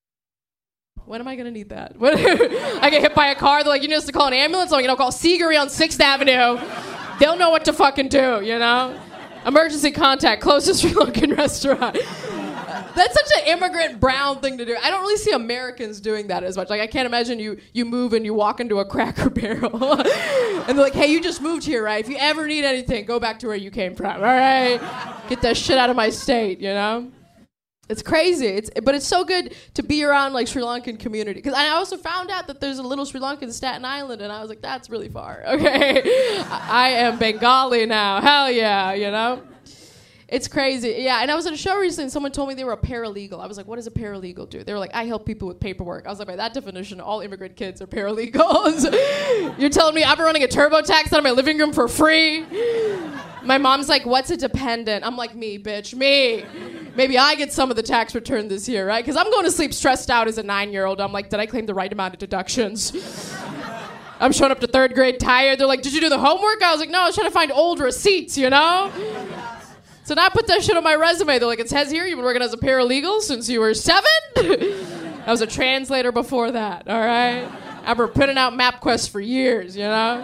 When am I gonna need that? I get hit by a car, they're like, you need us to call an ambulance? I'm like, call Seagary on 6th Avenue. They'll know what to fucking do, you know? Emergency contact, closest Sri Lankan restaurant. That's such an immigrant brown thing to do. I don't really see Americans doing that as much. Like, I can't imagine you move and you walk into a Cracker Barrel. And they're like, hey, you just moved here, right? If you ever need anything, go back to where you came from, all right? Get that shit out of my state, you know? It's crazy. But it's so good to be around, like, Sri Lankan community. Because I also found out that there's a little Sri Lankan in Staten Island, and I was like, that's really far, okay? I am Bengali now. Hell yeah, you know? It's crazy. Yeah, and I was at a show recently and someone told me they were a paralegal. I was like, what does a paralegal do? They were like, I help people with paperwork. I was like, by that definition, all immigrant kids are paralegals. You're telling me I've been running a TurboTax out of my living room for free? My mom's like, what's a dependent? I'm like, me, bitch, me. Maybe I get some of the tax return this year, right? Because I'm going to sleep stressed out as a 9-year-old. I'm like, did I claim the right amount of deductions? I'm showing up to 3rd grade tired. They're like, did you do the homework? I was like, no, I was trying to find old receipts, you know? So now I put that shit on my resume. They're like, it says here you've been working as a paralegal since you were 7? I was a translator before that, all right? I've been printing out MapQuest for years, you know?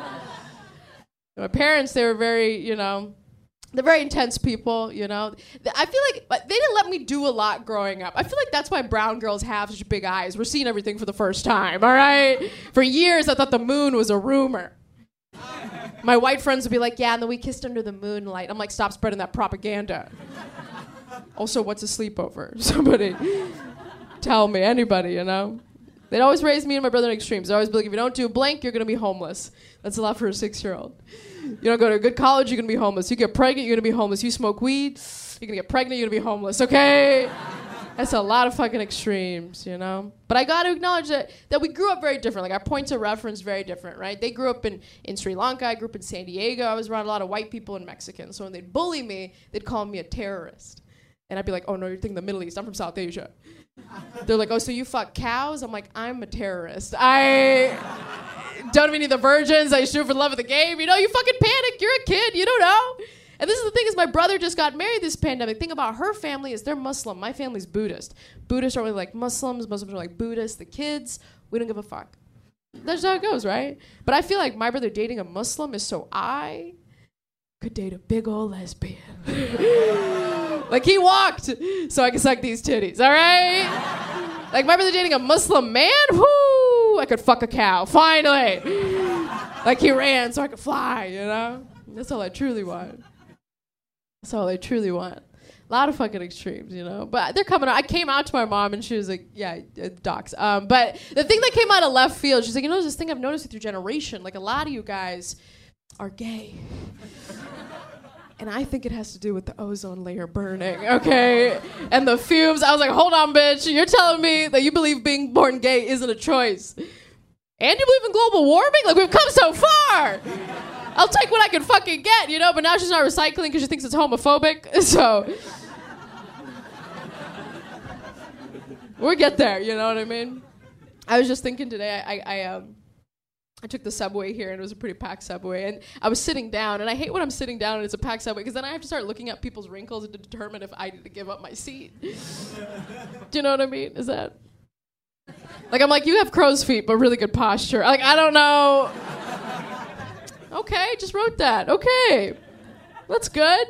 My parents, they were very, you know, they're very intense people, you know? I feel like they didn't let me do a lot growing up. I feel like that's why brown girls have such big eyes. We're seeing everything for the first time, all right? For years, I thought the moon was a rumor. My white friends would be like, yeah, and then we kissed under the moonlight. I'm like, stop spreading that propaganda. Also, what's a sleepover? Somebody tell me, anybody, you know? They'd always raise me and my brother in extremes. They'd always be like, if you don't do blank, you're going to be homeless. That's a lot for a 6-year-old. You don't go to a good college, you're going to be homeless. You get pregnant, you're going to be homeless. You smoke weed, you're going to get pregnant, you're going to be homeless, okay? That's a lot of fucking extremes, you know? But I got to acknowledge that we grew up very different. Like, our points of reference very different, right? They grew up in Sri Lanka. I grew up in San Diego. I was around a lot of white people and Mexicans. So when they'd bully me, they'd call me a terrorist. And I'd be like, oh, no, you're thinking the Middle East. I'm from South Asia. They're like, oh, so you fuck cows? I'm like, I'm a terrorist. I don't even need the virgins. I shoot for the love of the game. You know, you fucking panic. You're a kid. You don't know. And this is the thing is my brother just got married this pandemic. The thing about her family is they're Muslim. My family's Buddhist. Buddhists are really like Muslims. Muslims are like Buddhists. The kids, we don't give a fuck. That's how it goes, right? But I feel like my brother dating a Muslim is so I could date a big old lesbian. Like he walked so I could suck these titties, all right? Like my brother dating a Muslim man, whoo, I could fuck a cow, finally. Like he ran so I could fly, you know? That's all I truly want. That's all I truly want. A lot of fucking extremes, you know? But they're coming out. I came out to my mom and she was like, yeah, docs. But the thing that came out of left field, she's like, you know, there's this thing I've noticed with your generation. Like a lot of you guys are gay. And I think it has to do with the ozone layer burning, okay? And the fumes. I was like, hold on, bitch. You're telling me that you believe being born gay isn't a choice. And you believe in global warming? Like, we've come so far. I'll take what I can fucking get, you know? But now she's not recycling because she thinks it's homophobic. So we'll get there, you know what I mean? I was just thinking today, I took the subway here, and it was a pretty packed subway. And I was sitting down, and I hate when I'm sitting down and it's a packed subway, because then I have to start looking at people's wrinkles to determine if I need to give up my seat. Do you know what I mean? Is that... Like, I'm like, you have crow's feet, but really good posture. Like, I don't know. Okay, just wrote that. Okay. That's good.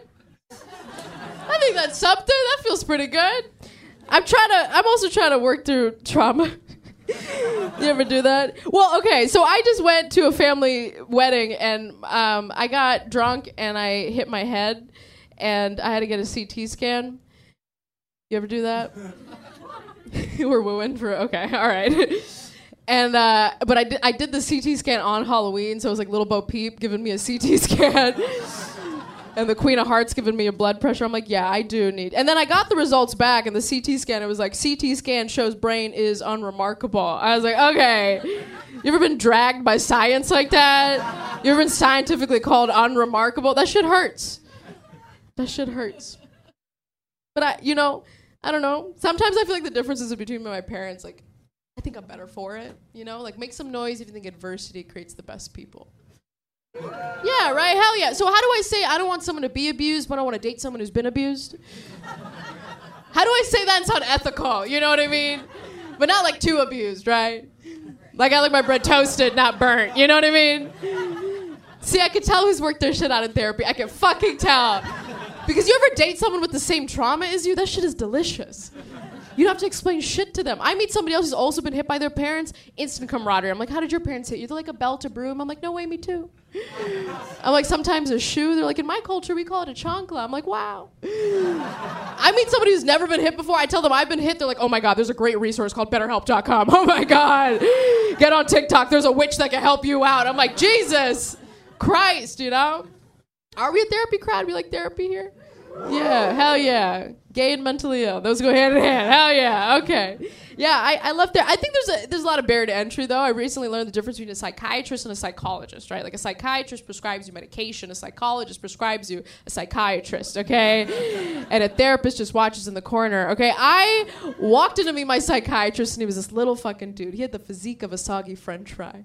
I think that's something. That feels pretty good. I'm also trying to work through trauma. You ever do that? Well, okay, so I just went to a family wedding, and I got drunk, and I hit my head, and I had to get a CT scan. You ever do that? We're wooing for... Okay, all right. And, but I did the CT scan on Halloween, so it was like Little Bo Peep giving me a CT scan. And the Queen of Hearts giving me a blood pressure. I'm like, yeah, I do need... And then I got the results back, and the CT scan, it was like, CT scan shows brain is unremarkable. I was like, okay. You ever been dragged by science like that? You ever been scientifically called unremarkable? That shit hurts. That shit hurts. But I don't know. Sometimes I feel like the differences between my parents, like, I think I'm better for it, you know? Like, make some noise if you think adversity creates the best people. Yeah, right? Hell yeah. So how do I say I don't want someone to be abused, but I want to date someone who's been abused? How do I say that and sound ethical? You know what I mean? But not like too abused, right? Like I like my bread toasted, not burnt. You know what I mean? See, I can tell who's worked their shit out in therapy. I can fucking tell. Because you ever date someone with the same trauma as you? That shit is delicious. You don't have to explain shit to them. I meet somebody else who's also been hit by their parents, instant camaraderie. I'm like, how did your parents hit you? They're like a belt, a broom. I'm like, no way, me too. I'm like, sometimes a shoe. They're like, in my culture, we call it a chancla. I'm like, wow. I meet somebody who's never been hit before. I tell them I've been hit. They're like, oh my God, there's a great resource called BetterHelp.com. Oh my God. Get on TikTok. There's a witch that can help you out. I'm like, Jesus Christ, you know? Are we a therapy crowd? We like therapy here? Yeah, hell yeah. Gay and mentally ill. Those go hand in hand. Hell yeah. Okay. Yeah, I love that. I think there's a lot of barrier to entry, though. I recently learned the difference between a psychiatrist and a psychologist, right? Like a psychiatrist prescribes you medication. A psychologist prescribes you a psychiatrist, okay? And a therapist just watches in the corner, okay? I walked in to meet my psychiatrist, and he was this little fucking dude. He had the physique of a soggy french fry.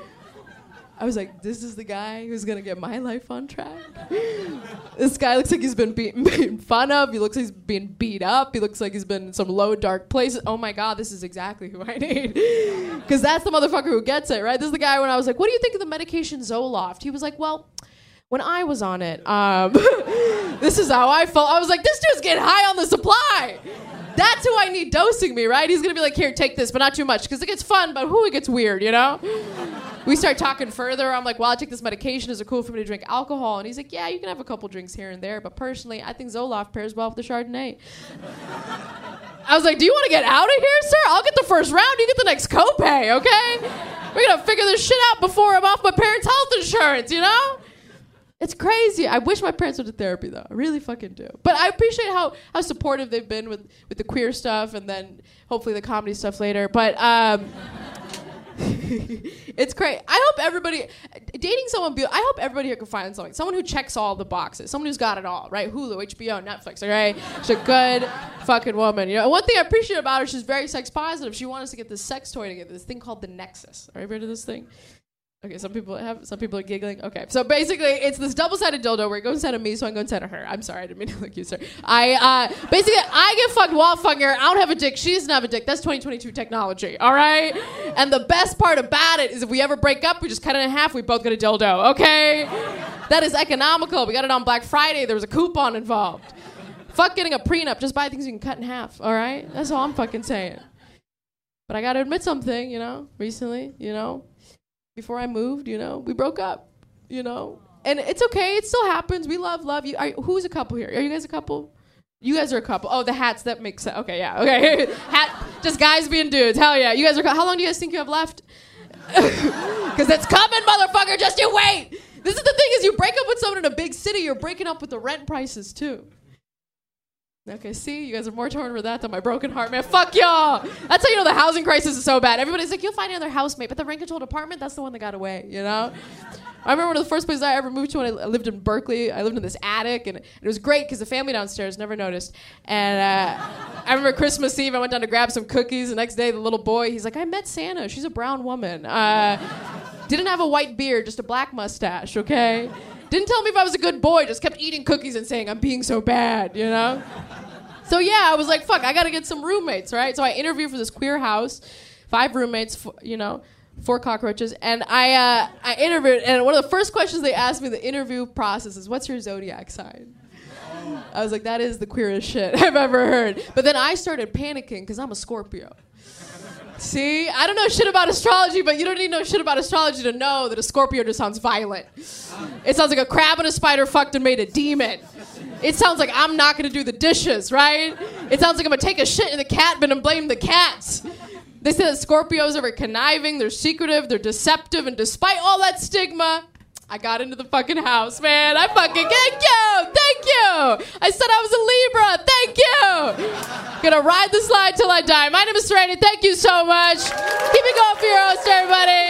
I was like, this is the guy who's going to get my life on track? This guy looks like he's been being fun of. He looks like he's being beat up. He looks like he's been in some low, dark place. Oh, my God, this is exactly who I need. Because that's the motherfucker who gets it, right? This is the guy when I was like, what do you think of the medication Zoloft? He was like, well, when I was on it, this is how I felt. I was like, this dude's getting high on the supply. That's who I need dosing me, right? He's going to be like, here, take this, but not too much. Because it gets fun, but it gets weird, you know? We start talking further. I'm like, well, I take this medication. Is it cool for me to drink alcohol? And he's like, yeah, you can have a couple drinks here and there. But personally, I think Zoloft pairs well with the Chardonnay. I was like, do you want to get out of here, sir? I'll get the first round. You get the next copay, okay? We're going to figure this shit out before I'm off my parents' health insurance, you know? It's crazy. I wish my parents went to therapy, though. I really fucking do. But I appreciate how supportive they've been with the queer stuff and then hopefully the comedy stuff later. But it's great. I hope everybody dating someone. I hope everybody here can find someone who checks all the boxes. Someone who's got it all, right? Hulu, HBO, Netflix. Okay, she's a good fucking woman. You know, one thing I appreciate about her, she's very sex positive. She wanted us to get this sex toy together. This thing called the Nexus. Are you ready to this thing? Okay, some people are giggling. Okay, so basically, it's this double-sided dildo where it goes inside of me, so I can go inside of her. I'm sorry, I didn't mean to look you, sir. Basically, I get fucked while fucking her. I don't have a dick. She doesn't have a dick. That's 2022 technology, all right? And the best part about it is if we ever break up, we just cut it in half. We both get a dildo, okay? That is economical. We got it on Black Friday. There was a coupon involved. Fuck getting a prenup. Just buy things you can cut in half, all right? That's all I'm fucking saying. But I got to admit something, recently, Before I moved, we broke up, And it's okay. It still happens. We love you. Who's a couple here? Are you guys a couple? You guys are a couple. Oh, the hats. That makes sense. Okay, yeah. Okay. Just guys being dudes. Hell yeah. You guys are. How long do you guys think you have left? Because it's coming, motherfucker. Just you wait. This is the thing is you break up with someone in a big city, you're breaking up with the rent prices too. Okay, see, you guys are more torn with that than my broken heart, man. Fuck y'all. That's how you know the housing crisis is so bad. Everybody's like, you'll find another housemate, but the rent-controlled apartment, that's the one that got away, you know? I remember one of the first places I ever moved to when I lived in Berkeley. I lived in this attic, and it was great because the family downstairs never noticed. And I remember Christmas Eve, I went down to grab some cookies. The next day, the little boy, he's like, I met Santa. She's a brown woman. Didn't have a white beard, just a black mustache, okay? Didn't tell me if I was a good boy, just kept eating cookies and saying, I'm being so bad, you know? So yeah, I was like, fuck, I gotta get some roommates, right? So I interviewed for this queer house, 5 roommates, 4 cockroaches, and I interviewed, and one of the first questions they asked me in the interview process is, what's your zodiac sign? I was like, that is the queerest shit I've ever heard. But then I started panicking because I'm a Scorpio. See, I don't know shit about astrology, but you don't need to know shit about astrology to know that a Scorpio just sounds violent. It sounds like a crab and a spider fucked and made a demon. It sounds like I'm not gonna do the dishes, right? It sounds like I'm gonna take a shit in the cat bin and blame the cats. They say that Scorpios are very conniving, they're secretive, they're deceptive, and despite all that stigma, I got into the fucking house, man. I fucking, thank you. I said I was a Libra, thank you. Gonna ride the slide till I die. My name is Serenity, thank you so much. Keep it going for your host, everybody.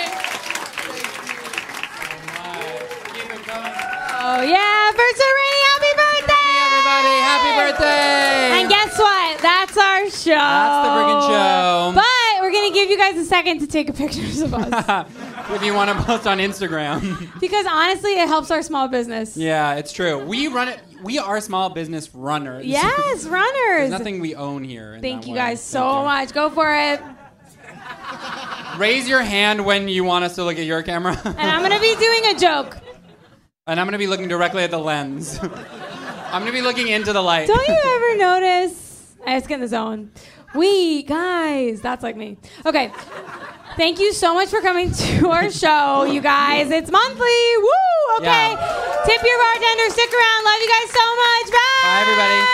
Oh yeah, for Serenity, happy birthday! Everybody, happy birthday! And guess what? That's our show. That's the friggin' show. But we're gonna give you guys a second to take pictures of us. If you want to post on Instagram. Because honestly, it helps our small business. Yeah, it's true. We run it. We are small business runners. Yes, runners. There's nothing we own here. Thank you guys so much. Go for it. Raise your hand when you want us to look at your camera. And I'm gonna be doing a joke. And I'm going to be looking directly at the lens. I'm going to be looking into the light. Don't you ever notice? I just get in the zone. Guys, that's like me. Okay. Thank you so much for coming to our show, you guys. It's monthly. Woo! Okay. Yeah. Tip your bartender. Stick around. Love you guys so much. Bye. Bye,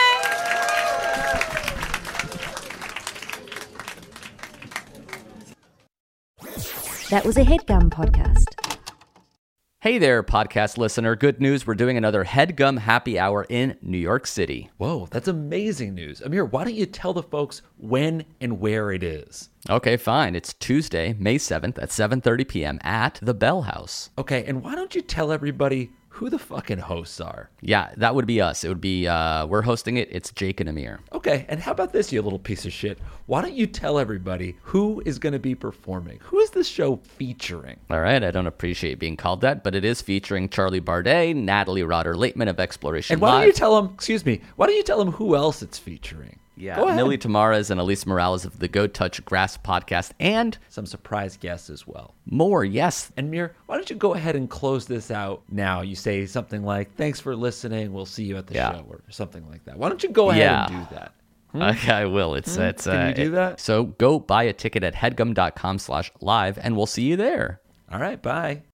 everybody. That was a HeadGum podcast. Hey there, podcast listener. Good news. We're doing another HeadGum Happy Hour in New York City. Whoa, that's amazing news. Amir, why don't you tell the folks when and where it is? Okay, fine. It's Tuesday, May 7th at 7:30 p.m. at the Bell House. Okay, and why don't you tell everybody who the fucking hosts are? Yeah, that would be us. It would be, we're hosting it. It's Jake and Amir. Okay, and how about this, you little piece of shit? Why don't you tell everybody who is going to be performing? Who is this show featuring? All right, I don't appreciate being called that, but it is featuring Charlie Bardet, Natalie Rotter-Laitman of Exploration And why Live. don't you tell them who else it's featuring? Yeah, Millie Tamaras and Elise Morales of the Go Touch Grass podcast, and some surprise guests as well. More, yes. And Mir, why don't you go ahead and close this out now? You say something like, thanks for listening, we'll see you at the show, or something like that. Why don't you go ahead and do that? Okay, I will. Can you do that? So go buy a ticket at headgum.com/live, and we'll see you there. All right, bye.